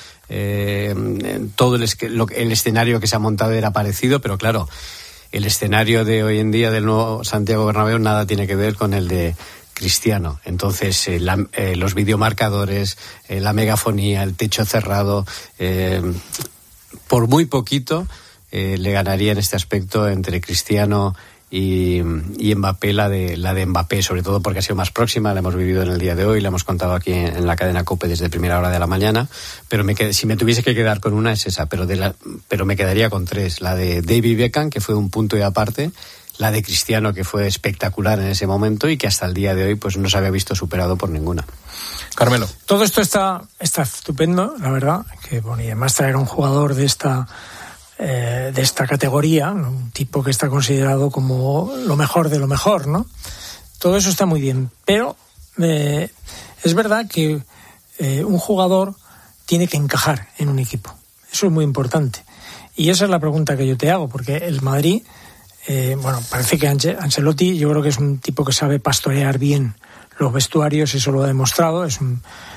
Todo el escenario que se ha montado era parecido, pero claro, el escenario de hoy en día del nuevo Santiago Bernabéu nada tiene que ver con el de Cristiano. Entonces los videomarcadores, la megafonía, el techo cerrado, por muy poquito le ganaría en este aspecto entre Cristiano y Mbappé, la de Mbappé, sobre todo porque ha sido más próxima, la hemos vivido en el día de hoy, la hemos contado aquí en la cadena COPE desde primera hora de la mañana, pero si me tuviese que quedar con una es esa, pero me quedaría con 3, la de David Beckham, que fue un punto y aparte, la de Cristiano, que fue espectacular en ese momento y que hasta el día de hoy pues no se había visto superado por ninguna. Carmelo. Todo esto está estupendo, la verdad, que bueno, y además traer a un jugador de esta categoría, un tipo que está considerado como lo mejor de lo mejor, ¿no? Todo eso está muy bien, pero es verdad que un jugador tiene que encajar en un equipo. Eso es muy importante. Y esa es la pregunta que yo te hago, porque el Madrid, parece que Ancelotti, yo creo que es un tipo que sabe pastorear bien los vestuarios, eso lo ha demostrado, en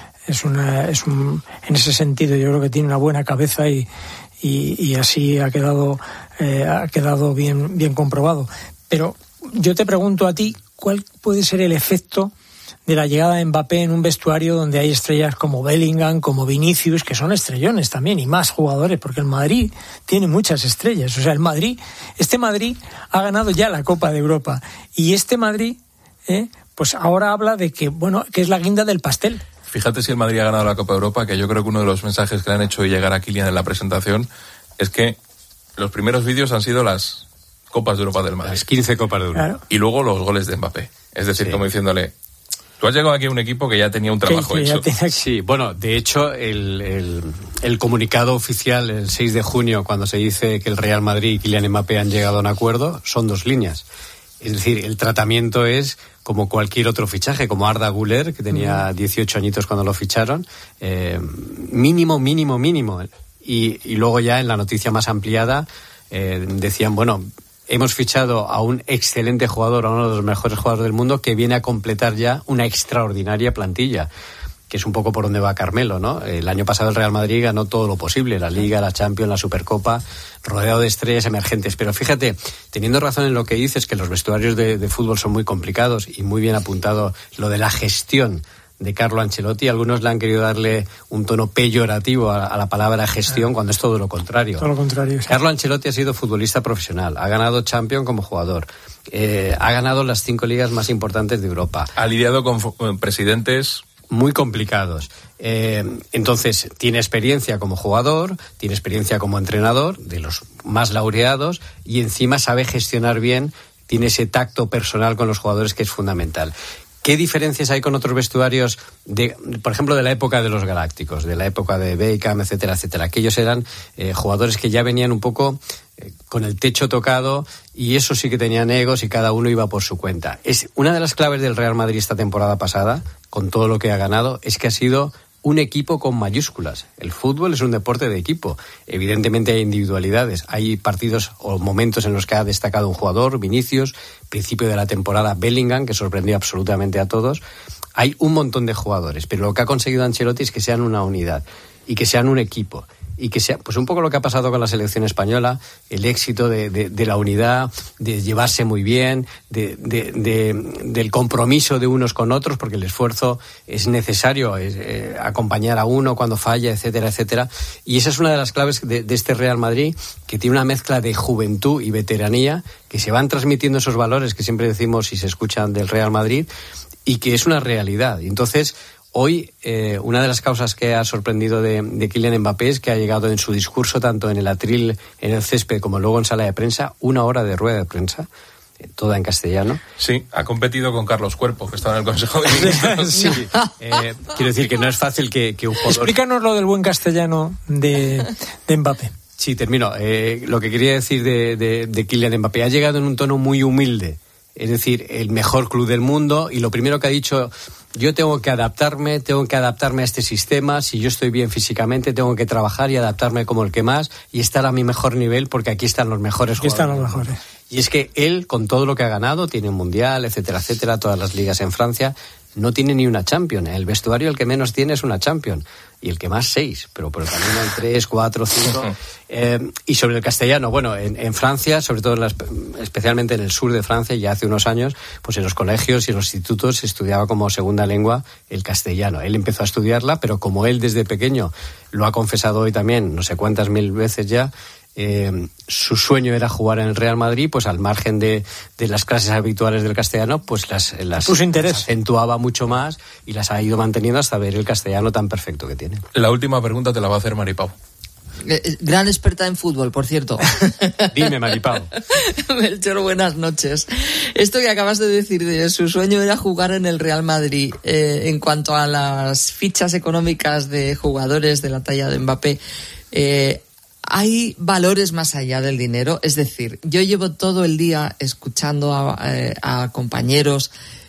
ese sentido yo creo que tiene una buena cabeza y así ha quedado bien comprobado. Pero yo te pregunto a ti, ¿cuál puede ser el efecto de la llegada de Mbappé en un vestuario donde hay estrellas como Bellingham, como Vinicius, que son estrellones también, y más jugadores, porque el Madrid tiene muchas estrellas? O sea, este Madrid ha ganado ya la Copa de Europa, y este Madrid, pues ahora habla de que es la guinda del pastel. Fíjate si el Madrid ha ganado la Copa de Europa, que yo creo que uno de los mensajes que le han hecho llegar a Kylian en la presentación es que los primeros vídeos han sido las Copas de Europa del Madrid. Las 15 Copas de Europa. Claro. Y luego los goles de Mbappé. Es decir, como diciéndole, tú has llegado aquí a un equipo que ya tenía un trabajo hecho. Sí, bueno, de hecho, el comunicado oficial el 6 de junio, cuando se dice que el Real Madrid y Kylian Mbappé han llegado a un acuerdo, son 2 líneas. Es decir, el tratamiento es como cualquier otro fichaje, como Arda Güler, que tenía 18 añitos cuando lo ficharon, mínimo. Y luego ya en la noticia más ampliada decían, hemos fichado a un excelente jugador, a uno de los mejores jugadores del mundo, que viene a completar ya una extraordinaria plantilla. que es un poco por donde va Carmelo, ¿no? El año pasado el Real Madrid ganó todo lo posible, la Liga, la Champions, la Supercopa, rodeado de estrellas emergentes. Pero fíjate, teniendo razón en lo que dices, que los vestuarios de fútbol son muy complicados, y muy bien apuntado lo de la gestión de Carlo Ancelotti, algunos le han querido darle un tono peyorativo a la palabra gestión, cuando es todo lo contrario. Todo lo contrario, sí. Carlo Ancelotti ha sido futbolista profesional, ha ganado Champions como jugador, ha ganado las 5 ligas más importantes de Europa. Ha lidiado con presidentes muy complicados. Entonces, tiene experiencia como jugador, tiene experiencia como entrenador, de los más laureados, y encima sabe gestionar bien, tiene ese tacto personal con los jugadores que es fundamental. ¿Qué diferencias hay con otros vestuarios, por ejemplo, de la época de los Galácticos, de la época de Beckham, etcétera, etcétera? Aquellos eran jugadores que ya venían un poco con el techo tocado, y eso sí que tenían egos y cada uno iba por su cuenta. Es una de las claves del Real Madrid esta temporada pasada, con todo lo que ha ganado, es que ha sido un equipo con mayúsculas. El fútbol es un deporte de equipo. Evidentemente hay individualidades. Hay partidos o momentos en los que ha destacado un jugador, Vinicius, principio de la temporada Bellingham, que sorprendió absolutamente a todos. Hay un montón de jugadores, pero lo que ha conseguido Ancelotti es que sean una unidad y que sean un equipo. Y que sea pues un poco lo que ha pasado con la selección española, el éxito de la unidad, de llevarse muy bien, del compromiso de unos con otros, porque el esfuerzo es necesario, acompañar a uno cuando falla, etcétera, etcétera. Y esa es una de las claves de este Real Madrid, que tiene una mezcla de juventud y veteranía, que se van transmitiendo esos valores que siempre decimos y se escuchan del Real Madrid, y que es una realidad. Y entonces, hoy, una de las causas que ha sorprendido de Kylian Mbappé es que ha llegado en su discurso, tanto en el atril, en el césped, como luego en sala de prensa, 1 hora de rueda de prensa, toda en castellano. Sí, ha competido con Carlos Cuerpo, que estaba en el Consejo de Ministros. Sí. Quiero decir que no es fácil que un jugador... Explícanos lo del buen castellano de Mbappé. Sí, termino. Lo que quería decir de Kylian Mbappé, ha llegado en un tono muy humilde, es decir, el mejor club del mundo, y lo primero que ha dicho: yo tengo que adaptarme a este sistema. Si yo estoy bien físicamente, tengo que trabajar y adaptarme como el que más y estar a mi mejor nivel, porque aquí están los mejores jugadores. Aquí están los mejores. Y es que él, con todo lo que ha ganado, tiene un Mundial, etcétera, etcétera, todas las ligas en Francia, no tiene ni una Champions. El vestuario el que menos tiene es una Champions, y el que más 6, pero también hay 3, 4, 5. Y sobre el castellano, bueno, en Francia, sobre todo especialmente en el sur de Francia, ya hace unos años, pues en los colegios y en los institutos se estudiaba como segunda lengua el castellano. Él empezó a estudiarla, pero como él desde pequeño lo ha confesado hoy también, no sé cuántas mil veces ya, su sueño era jugar en el Real Madrid, pues al margen de las clases habituales del castellano, pues las acentuaba mucho más y las ha ido manteniendo hasta ver el castellano tan perfecto que tiene. La última pregunta te la va a hacer Maripau. Gran experta en fútbol, por cierto. Dime, Maripau. Melchor, buenas noches. Esto que acabas de decir de su sueño era jugar en el Real Madrid, en cuanto a las fichas económicas de jugadores de la talla de Mbappé, ¿hay valores más allá del dinero? Es decir, yo llevo todo el día escuchando a compañeros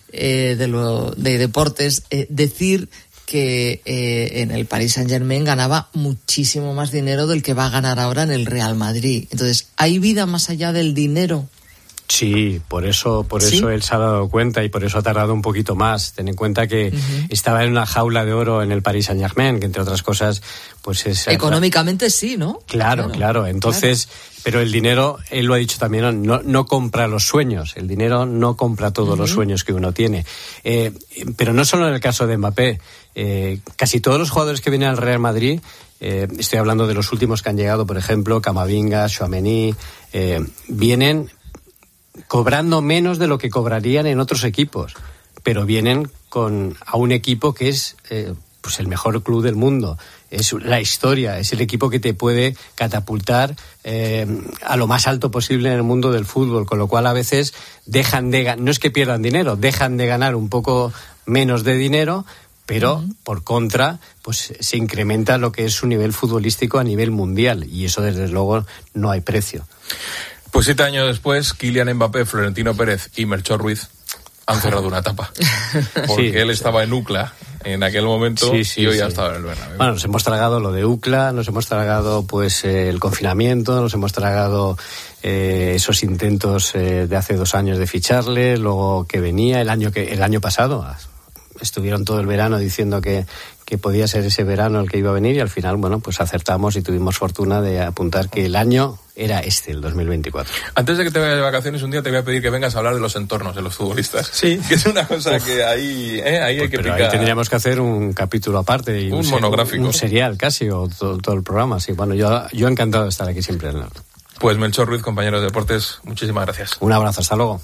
de deportes decir que en el Paris Saint-Germain ganaba muchísimo más dinero del que va a ganar ahora en el Real Madrid. Entonces, ¿hay vida más allá del dinero? Sí, por eso ¿Sí? Él se ha dado cuenta, y por eso ha tardado un poquito más. Ten en cuenta que estaba en una jaula de oro en el Paris Saint-Germain, que entre otras cosas, pues es... Económicamente sí, ¿no? Claro. Entonces, pero el dinero, él lo ha dicho también, no compra los sueños. El dinero no compra todos los sueños que uno tiene. Pero no solo en el caso de Mbappé. Casi todos los jugadores que vienen al Real Madrid, estoy hablando de los últimos que han llegado, por ejemplo, Camavinga, Tchouaméni, vienen cobrando menos de lo que cobrarían en otros equipos, pero vienen a un equipo que es pues el mejor club del mundo. Es la historia, es el equipo que te puede catapultar a lo más alto posible en el mundo del fútbol, con lo cual a veces no es que pierdan dinero, dejan de ganar un poco menos de dinero, pero por contra pues se incrementa lo que es su nivel futbolístico a nivel mundial, y eso desde luego no hay precio. Pues 7 años después, Kylian Mbappé, Florentino Pérez y Melchor Ruiz han cerrado una etapa. Porque él estaba en UCLA en aquel momento y hoy ha estado en el Bernabéu. Bueno, nos hemos tragado lo de UCLA, nos hemos tragado pues el confinamiento, nos hemos tragado esos intentos de hace 2 años de ficharle, luego que venía el año pasado. Estuvieron todo el verano diciendo que que podía ser ese verano el que iba a venir, y al final, bueno, pues acertamos y tuvimos fortuna de apuntar que el año era el 2024. Antes de que te vayas de vacaciones, un día te voy a pedir que vengas a hablar de los entornos de los futbolistas. Sí. Que es una cosa que ahí hay que picar. Ahí tendríamos que hacer un capítulo aparte. Y un monográfico. Un serial casi, o todo el programa. Sí, bueno, yo encantado de estar aquí siempre. Pues Melchor Ruiz, compañero de deportes, muchísimas gracias. Un abrazo, hasta luego.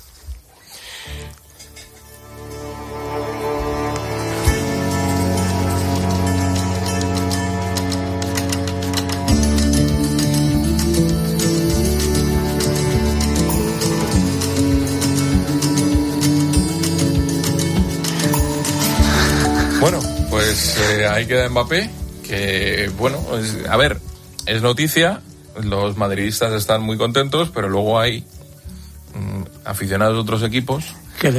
Bueno, pues ahí queda Mbappé, que bueno, es noticia, los madridistas están muy contentos, pero luego hay aficionados de otros equipos que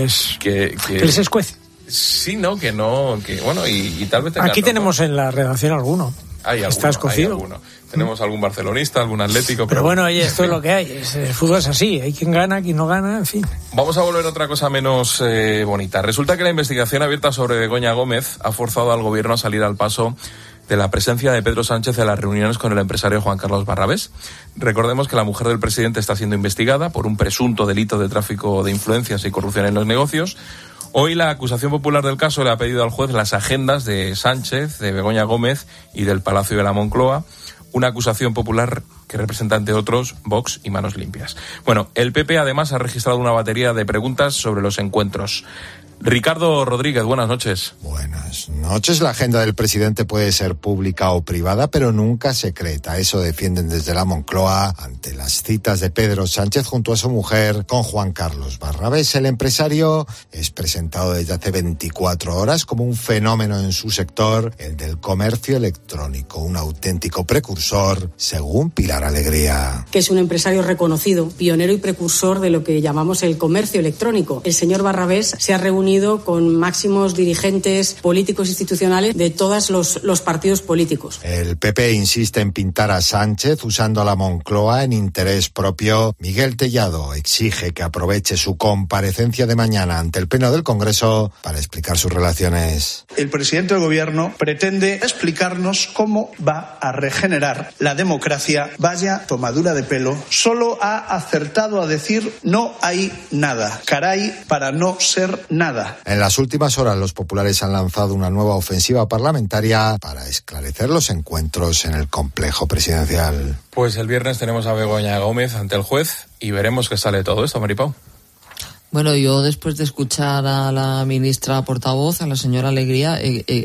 les escuece. Sí, no, que bueno, y tal vez aquí tenemos en la redacción alguno. Está escocido. Tenemos algún barcelonista, algún atlético. Pero bueno, oye, esto es lo que hay. El fútbol es así. Hay quien gana, quien no gana, en fin. Vamos a volver a otra cosa menos bonita. Resulta que la investigación abierta sobre Begoña Gómez ha forzado al gobierno a salir al paso de la presencia de Pedro Sánchez en las reuniones con el empresario Juan Carlos Barrabés. Recordemos que la mujer del presidente está siendo investigada por un presunto delito de tráfico de influencias y corrupción en los negocios. Hoy la acusación popular del caso le ha pedido al juez las agendas de Sánchez, de Begoña Gómez y del Palacio de la Moncloa, una acusación popular que representa, entre otros, Vox y Manos Limpias. Bueno, el PP además ha registrado una batería de preguntas sobre los encuentros. Ricardo Rodríguez, buenas noches. Buenas noches. La agenda del presidente puede ser pública o privada, pero nunca secreta. Eso defienden desde la Moncloa ante las citas de Pedro Sánchez junto a su mujer con Juan Carlos Barrabés. El empresario es presentado desde hace 24 horas como un fenómeno en su sector, el del comercio electrónico, un auténtico precursor, según Pilar Alegría. Que es un empresario reconocido, pionero y precursor de lo que llamamos el comercio electrónico. El señor Barrabés se ha reunido con máximos dirigentes políticos institucionales de todos los partidos políticos. El PP insiste en pintar a Sánchez usando a la Moncloa en interés propio. Miguel Tellado exige que aproveche su comparecencia de mañana ante el Pleno del Congreso para explicar sus relaciones. El presidente del Gobierno pretende explicarnos cómo va a regenerar la democracia. Vaya tomadura de pelo. Solo ha acertado a decir no hay nada. Caray, para no ser nada. En las últimas horas los populares han lanzado una nueva ofensiva parlamentaria para esclarecer los encuentros en el complejo presidencial. Pues el viernes tenemos a Begoña Gómez ante el juez y veremos qué sale de todo esto, Maripau. Bueno, yo después de escuchar a la ministra portavoz, a la señora Alegría,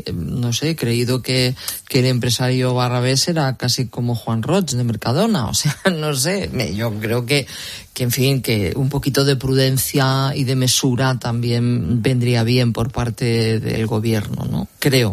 no sé, he creído que el empresario Barrabés era casi como Juan Roig de Mercadona. O sea, no sé, yo creo que en fin, que un poquito de prudencia y de mesura también vendría bien por parte del gobierno, ¿no? Creo.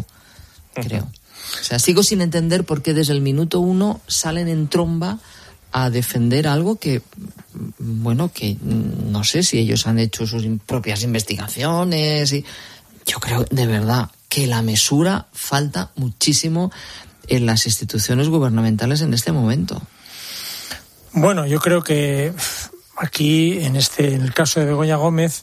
O sea, sigo sin entender por qué desde el minuto 1 salen en tromba a defender algo que, bueno, que no sé si ellos han hecho sus propias investigaciones. Y yo creo, de verdad, que la mesura falta muchísimo en las instituciones gubernamentales en este momento. Bueno, yo creo que aquí, en el caso de Begoña Gómez,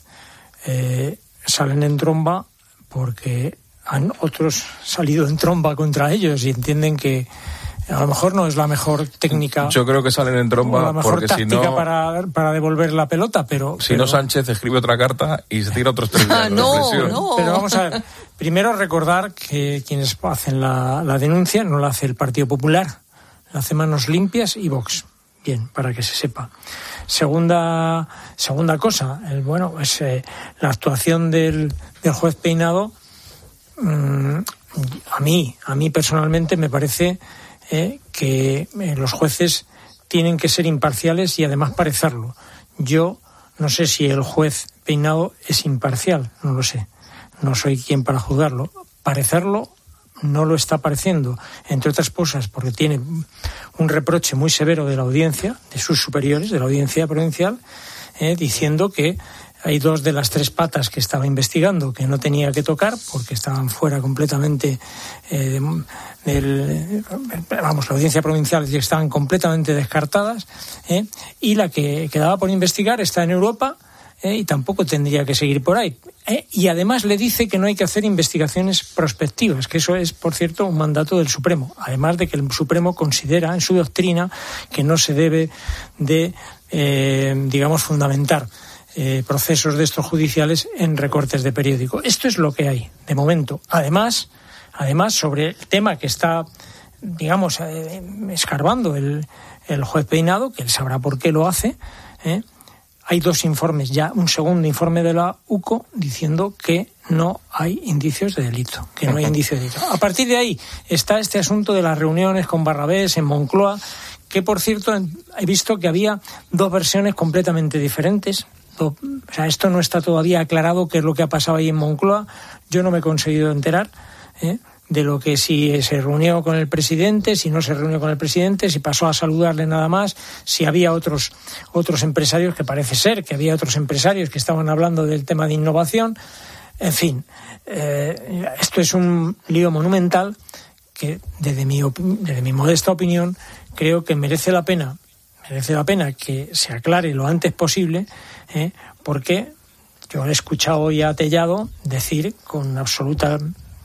salen en tromba porque han otros salido en tromba contra ellos y entienden que a lo mejor no es la mejor técnica. Yo creo que salen en tromba la mejor porque táctica si no, para devolver la pelota, pero no Sánchez escribe otra carta y se tira otros 3 días de reflexión. No. Pero vamos a ver, primero recordar que quienes hacen la denuncia no la hace el Partido Popular, la hace Manos Limpias y Vox. Bien, para que se sepa. Segunda cosa, la actuación del juez Peinado. A mí personalmente me parece que los jueces tienen que ser imparciales y además parecerlo. Yo no sé si el juez Peinado es imparcial, no lo sé. No soy quien para juzgarlo. Parecerlo no lo está pareciendo, entre otras cosas porque tiene un reproche muy severo de la audiencia, de sus superiores, de la audiencia provincial, diciendo que hay 2 de las 3 patas que estaba investigando que no tenía que tocar porque estaban fuera completamente la audiencia provincial, que estaban completamente descartadas, y la que quedaba por investigar está en Europa, y tampoco tendría que seguir por ahí. Y además le dice que no hay que hacer investigaciones prospectivas, que eso es, por cierto, un mandato del Supremo. Además de que el Supremo considera en su doctrina que no se debe de, fundamentar procesos de estos judiciales en recortes de periódico. Esto es lo que hay, de momento. Además, sobre el tema que está, escarbando el juez Peinado, que él sabrá por qué lo hace, hay dos informes ya, un segundo informe de la UCO diciendo que no hay indicios de delito, A partir de ahí está este asunto de las reuniones con Barrabés en Moncloa, que por cierto he visto que había dos versiones completamente diferentes. O sea, esto no está todavía aclarado qué es lo que ha pasado ahí en Moncloa. Yo no me he conseguido enterar de lo que si se reunió con el presidente, si no se reunió con el presidente, si pasó a saludarle nada más, si había otros empresarios, que parece ser que había otros empresarios que estaban hablando del tema de innovación. En fin, esto es un lío monumental que desde mi modesta opinión creo que merece la pena que se aclare lo antes posible, porque yo he escuchado hoy a Tellado decir con absoluta...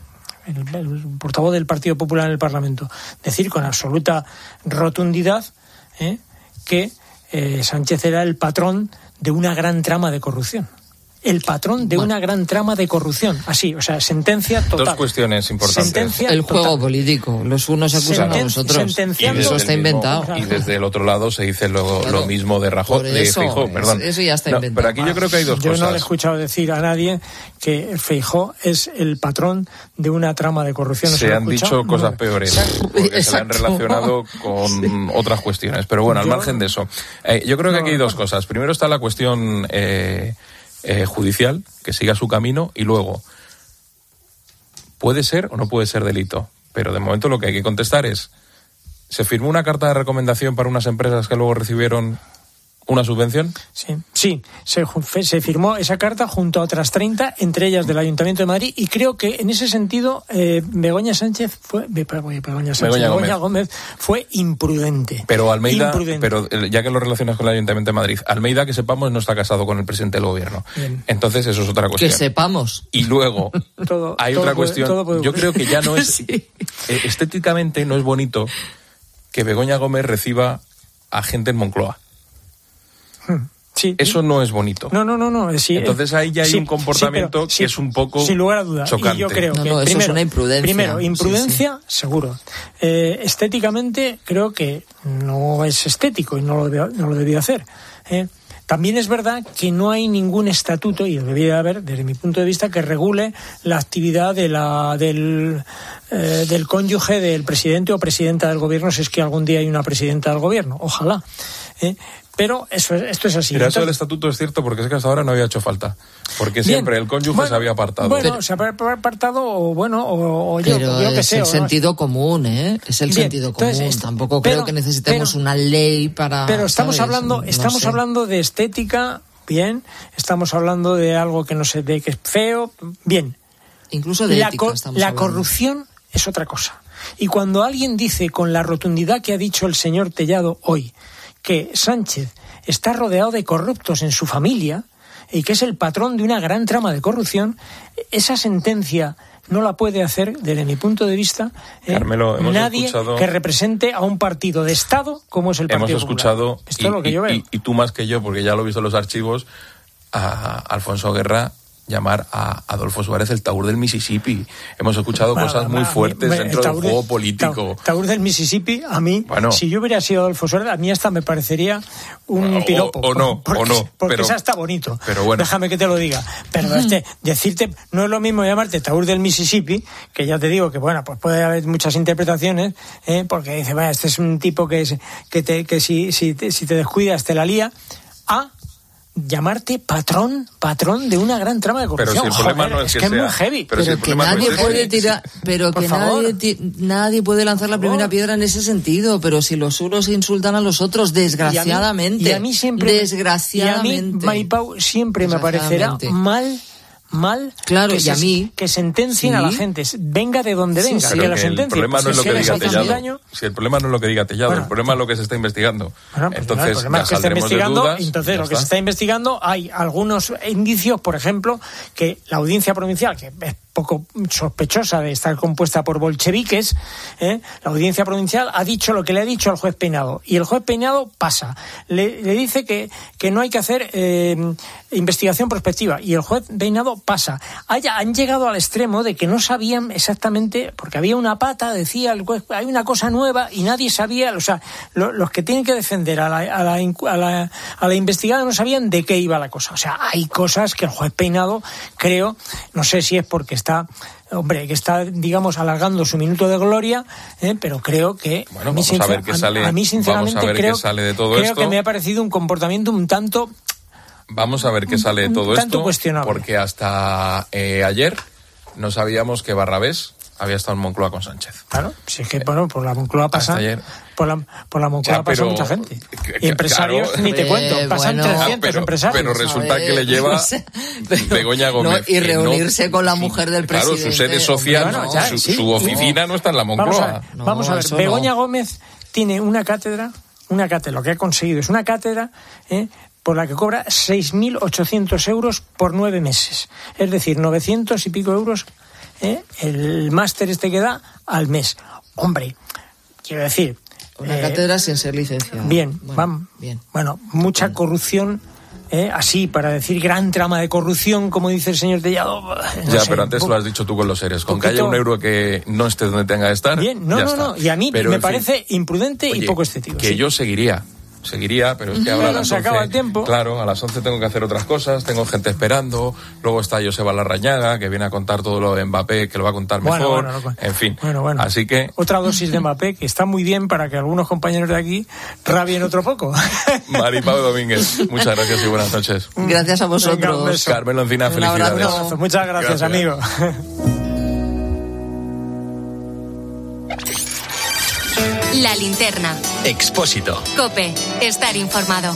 el portavoz del Partido Popular en el Parlamento, decir con absoluta rotundidad que Sánchez era el patrón de una gran trama de corrupción. El patrón de una gran trama de corrupción. Así, o sea, sentencia total. Dos cuestiones importantes. El juego político. Los unos acusan a los otros. Y eso está inventado. Y desde el otro lado se dice lo mismo de Feijóo, perdón. Eso ya está inventado. Pero aquí yo creo que hay dos cosas. Yo no le he escuchado decir a nadie que Feijóo es el patrón de una trama de corrupción. Se han dicho cosas peores, porque se le han relacionado con otras cuestiones. Pero bueno, al margen de eso. Yo creo que aquí hay dos cosas. Primero está la cuestión... judicial, que siga su camino, y luego puede ser o no puede ser delito, pero de momento lo que hay que contestar es: ¿se firmó una carta de recomendación para unas empresas que luego recibieron una subvención? Sí, se firmó esa carta junto a otras 30, entre ellas del Ayuntamiento de Madrid, y creo que en ese sentido Begoña Gómez fue imprudente. Pero Almeida, pero ya que lo relacionas con el Ayuntamiento de Madrid, Almeida, que sepamos, no está casado con el presidente del gobierno. Bien. Entonces eso es otra cuestión. Que sepamos. Y luego hay otra cuestión. Yo creo que ya no es... sí. Estéticamente no es bonito que Begoña Gómez reciba a gente en Moncloa. Sí, eso no es bonito. No. Sí, entonces ahí ya hay un comportamiento que es un poco sin lugar a duda. Chocante. Y yo creo que eso es una imprudencia. Primero, imprudencia, seguro. Estéticamente creo que no es estético y no lo debía hacer. También es verdad que no hay ningún estatuto, y debería haber, desde mi punto de vista, que regule la actividad del cónyuge del presidente o presidenta del gobierno, si es que algún día hay una presidenta del gobierno. Ojalá. Pero esto es así. Pero eso del estatuto es cierto, porque es que hasta ahora no había hecho falta. Porque siempre el cónyuge se había apartado. Se había apartado o yo que sé. Es el sentido común, Es el sentido común. Tampoco creo que necesitemos una ley para... Pero estamos hablando de estética, bien. Estamos hablando de algo que no sé, de que es feo, bien. Incluso de ética la corrupción es otra cosa. Y cuando alguien dice con la rotundidad que ha dicho el señor Tellado hoy, que Sánchez está rodeado de corruptos en su familia y que es el patrón de una gran trama de corrupción, esa sentencia no la puede hacer, desde mi punto de vista, Carmelo, nadie que represente a un partido de Estado como es el Partido Popular. Hemos escuchado, esto es lo que yo veo. Y tú más que yo, porque ya lo he visto en los archivos, a Alfonso Guerra llamar a Adolfo Suárez el Taur del Mississippi. Hemos escuchado cosas muy fuertes dentro del juego político. Taur del Mississippi, a mí, si yo hubiera sido Adolfo Suárez, a mí hasta me parecería un piropo. Porque esa está bonito. Pero bueno. Déjame que te lo diga. Pero decirte, no es lo mismo llamarte Taur del Mississippi, que ya te digo que bueno, pues puede haber muchas interpretaciones, porque dice, vaya, este es un tipo que si te descuidas te la lía, a llamarte patrón de una gran trama de corrupción. Pero si el problema no es que es muy heavy. Pero que nadie puede tirar, pero que nadie puede lanzar la primera piedra en ese sentido. Pero si los unos insultan a los otros, desgraciadamente. Y a mí siempre, Maripau, siempre me parecerá mal claro, y a mí que sentencien a la gente, venga de donde venga. Sí, pero el problema no es lo que diga Tellado. Si el problema no es lo que diga Tellado, el problema es lo que se está investigando. Bueno, pues entonces, el problema es que está investigando, entonces lo que se está investigando, hay algunos indicios, por ejemplo, que la audiencia provincial, que es poco sospechosa de estar compuesta por bolcheviques, la audiencia provincial ha dicho lo que le ha dicho al juez Peinado, y el juez Peinado pasa, le dice que no hay que hacer investigación prospectiva, y el juez Peinado pasa. Han llegado al extremo de que no sabían exactamente, porque había una pata, decía el juez, hay una cosa nueva y nadie sabía, o sea, los que tienen que defender a la investigada no sabían de qué iba la cosa. O sea, hay cosas que el juez Peinado, creo, no sé si es porque está, digamos, alargando su minuto de gloria, pero creo que bueno, vamos a ver qué sale. A mí sinceramente creo que me ha parecido un comportamiento un tanto. Vamos a ver qué sale de todo esto, cuestionable. Porque hasta ayer no sabíamos que Barrabés había estado en Moncloa con Sánchez. Claro, si es que por la Moncloa pasa. Por la Moncloa pasa mucha gente. Y empresarios, claro, ni te cuento, pasan 300 empresarios. Pero resulta que le lleva Begoña Gómez. Y reunirse con la mujer del presidente. Claro, su sede social, su oficina no está en la Moncloa. Vamos a ver, Begoña Gómez tiene una cátedra, lo que ha conseguido es una cátedra, por la que cobra 6.800 euros por 9 meses. Es decir, 900 y pico euros, el máster que da al mes. Hombre, quiero decir... Una cátedra sin ser licenciada. Bien. Bueno, mucha corrupción, así, para decir gran trama de corrupción, como dice el señor Tellado. Pero antes lo has dicho tú con los seres. Con que haya un euro que no esté donde tenga que estar, bien, no. Y a mí me parece imprudente y poco estético. Que yo seguiría, pero es que ahora a las 11, se acaba el tiempo. Claro, a las 11 tengo que hacer otras cosas, tengo gente esperando, luego está Joseba Larrañaga, que viene a contar todo lo de Mbappé, que lo va a contar mejor, en fin. Bueno. Así que... Otra dosis de Mbappé, que está muy bien para que algunos compañeros de aquí rabien otro poco. Mari Pau Domínguez, muchas gracias y buenas noches. Gracias a vosotros. Venga, Carmelo Encina, felicidades. Un abrazo. Muchas gracias, amigo. La linterna. Expósito. COPE. Estar informado.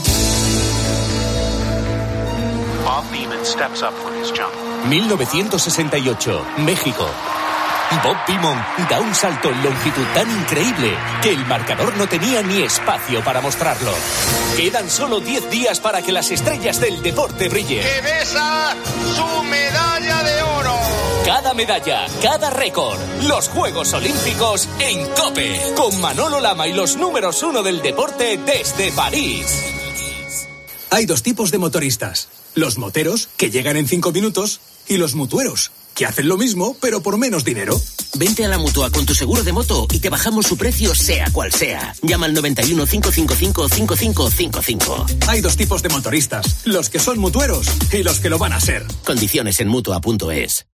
Bob Beamon steps up for his jump. 1968, México. Bob Beamon da un salto en longitud tan increíble que el marcador no tenía ni espacio para mostrarlo. Quedan solo 10 días para que las estrellas del deporte brillen. ¡Que besa su medalla de oro! Cada medalla, cada récord. Los Juegos Olímpicos en COPE. Con Manolo Lama y los números 1 del deporte desde París. Hay dos tipos de motoristas. Los moteros, que llegan en 5 minutos, y los mutueros, que hacen lo mismo, pero por menos dinero. Vente a la Mutua con tu seguro de moto y te bajamos su precio sea cual sea. Llama al 91 555 5555. Hay dos tipos de motoristas, los que son mutueros y los que lo van a ser. Condiciones en Mutua.es.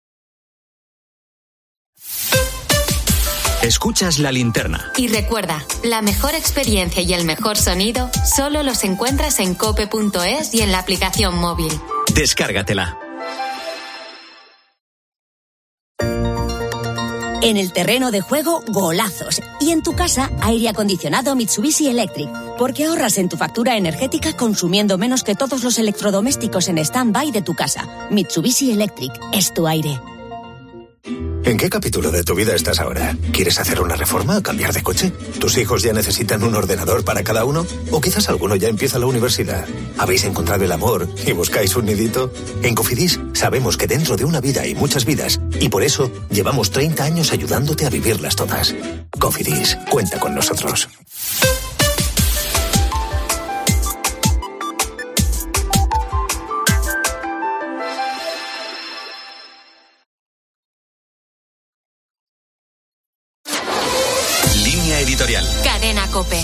Escuchas La Linterna. Y recuerda, la mejor experiencia y el mejor sonido solo los encuentras en cope.es y en la aplicación móvil. Descárgatela. En el terreno de juego, golazos. Y en tu casa, aire acondicionado Mitsubishi Electric. Porque ahorras en tu factura energética consumiendo menos que todos los electrodomésticos en stand-by de tu casa. Mitsubishi Electric es tu aire. ¿En qué capítulo de tu vida estás ahora? ¿Quieres hacer una reforma o cambiar de coche? ¿Tus hijos ya necesitan un ordenador para cada uno? ¿O quizás alguno ya empieza la universidad? ¿Habéis encontrado el amor y buscáis un nidito? En Cofidis sabemos que dentro de una vida hay muchas vidas y por eso llevamos 30 años ayudándote a vivirlas todas. Cofidis, cuenta con nosotros. Editorial. Cadena COPE.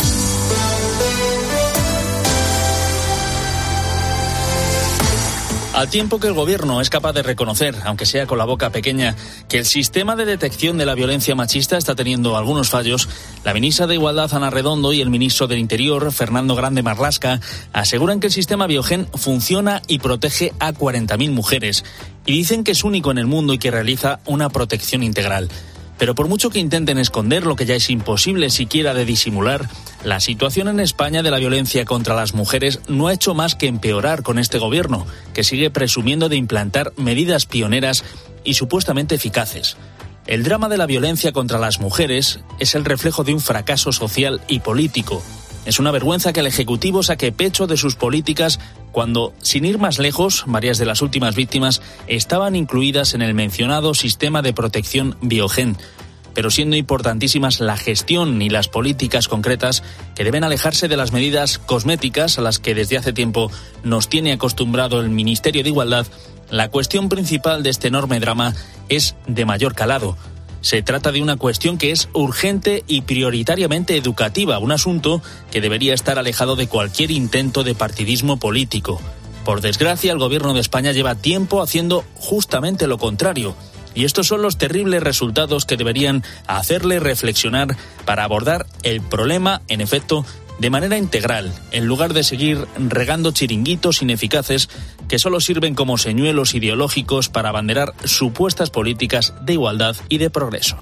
Al tiempo que el gobierno es capaz de reconocer, aunque sea con la boca pequeña, que el sistema de detección de la violencia machista está teniendo algunos fallos, la ministra de Igualdad, Ana Redondo, y el ministro del Interior, Fernando Grande Marlaska, aseguran que el sistema Biogen funciona y protege a 40.000 mujeres. Y dicen que es único en el mundo y que realiza una protección integral. Pero por mucho que intenten esconder lo que ya es imposible siquiera de disimular, la situación en España de la violencia contra las mujeres no ha hecho más que empeorar con este gobierno, que sigue presumiendo de implantar medidas pioneras y supuestamente eficaces. El drama de la violencia contra las mujeres es el reflejo de un fracaso social y político. Es una vergüenza que el Ejecutivo saque pecho de sus políticas cuando, sin ir más lejos, varias de las últimas víctimas estaban incluidas en el mencionado sistema de protección Biogen, pero siendo importantísimas la gestión y las políticas concretas que deben alejarse de las medidas cosméticas a las que desde hace tiempo nos tiene acostumbrado el Ministerio de Igualdad. La cuestión principal de este enorme drama es de mayor calado. Se trata de una cuestión que es urgente y prioritariamente educativa, un asunto que debería estar alejado de cualquier intento de partidismo político. Por desgracia, el Gobierno de España lleva tiempo haciendo justamente lo contrario. Y estos son los terribles resultados que deberían hacerle reflexionar para abordar el problema, en efecto, de manera integral, en lugar de seguir regando chiringuitos ineficaces que solo sirven como señuelos ideológicos para abanderar supuestas políticas de igualdad y de progreso.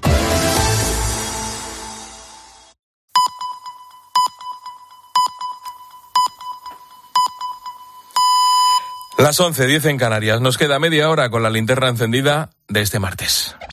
Las 11:10 en Canarias. Nos queda media hora con la linterna encendida de este martes.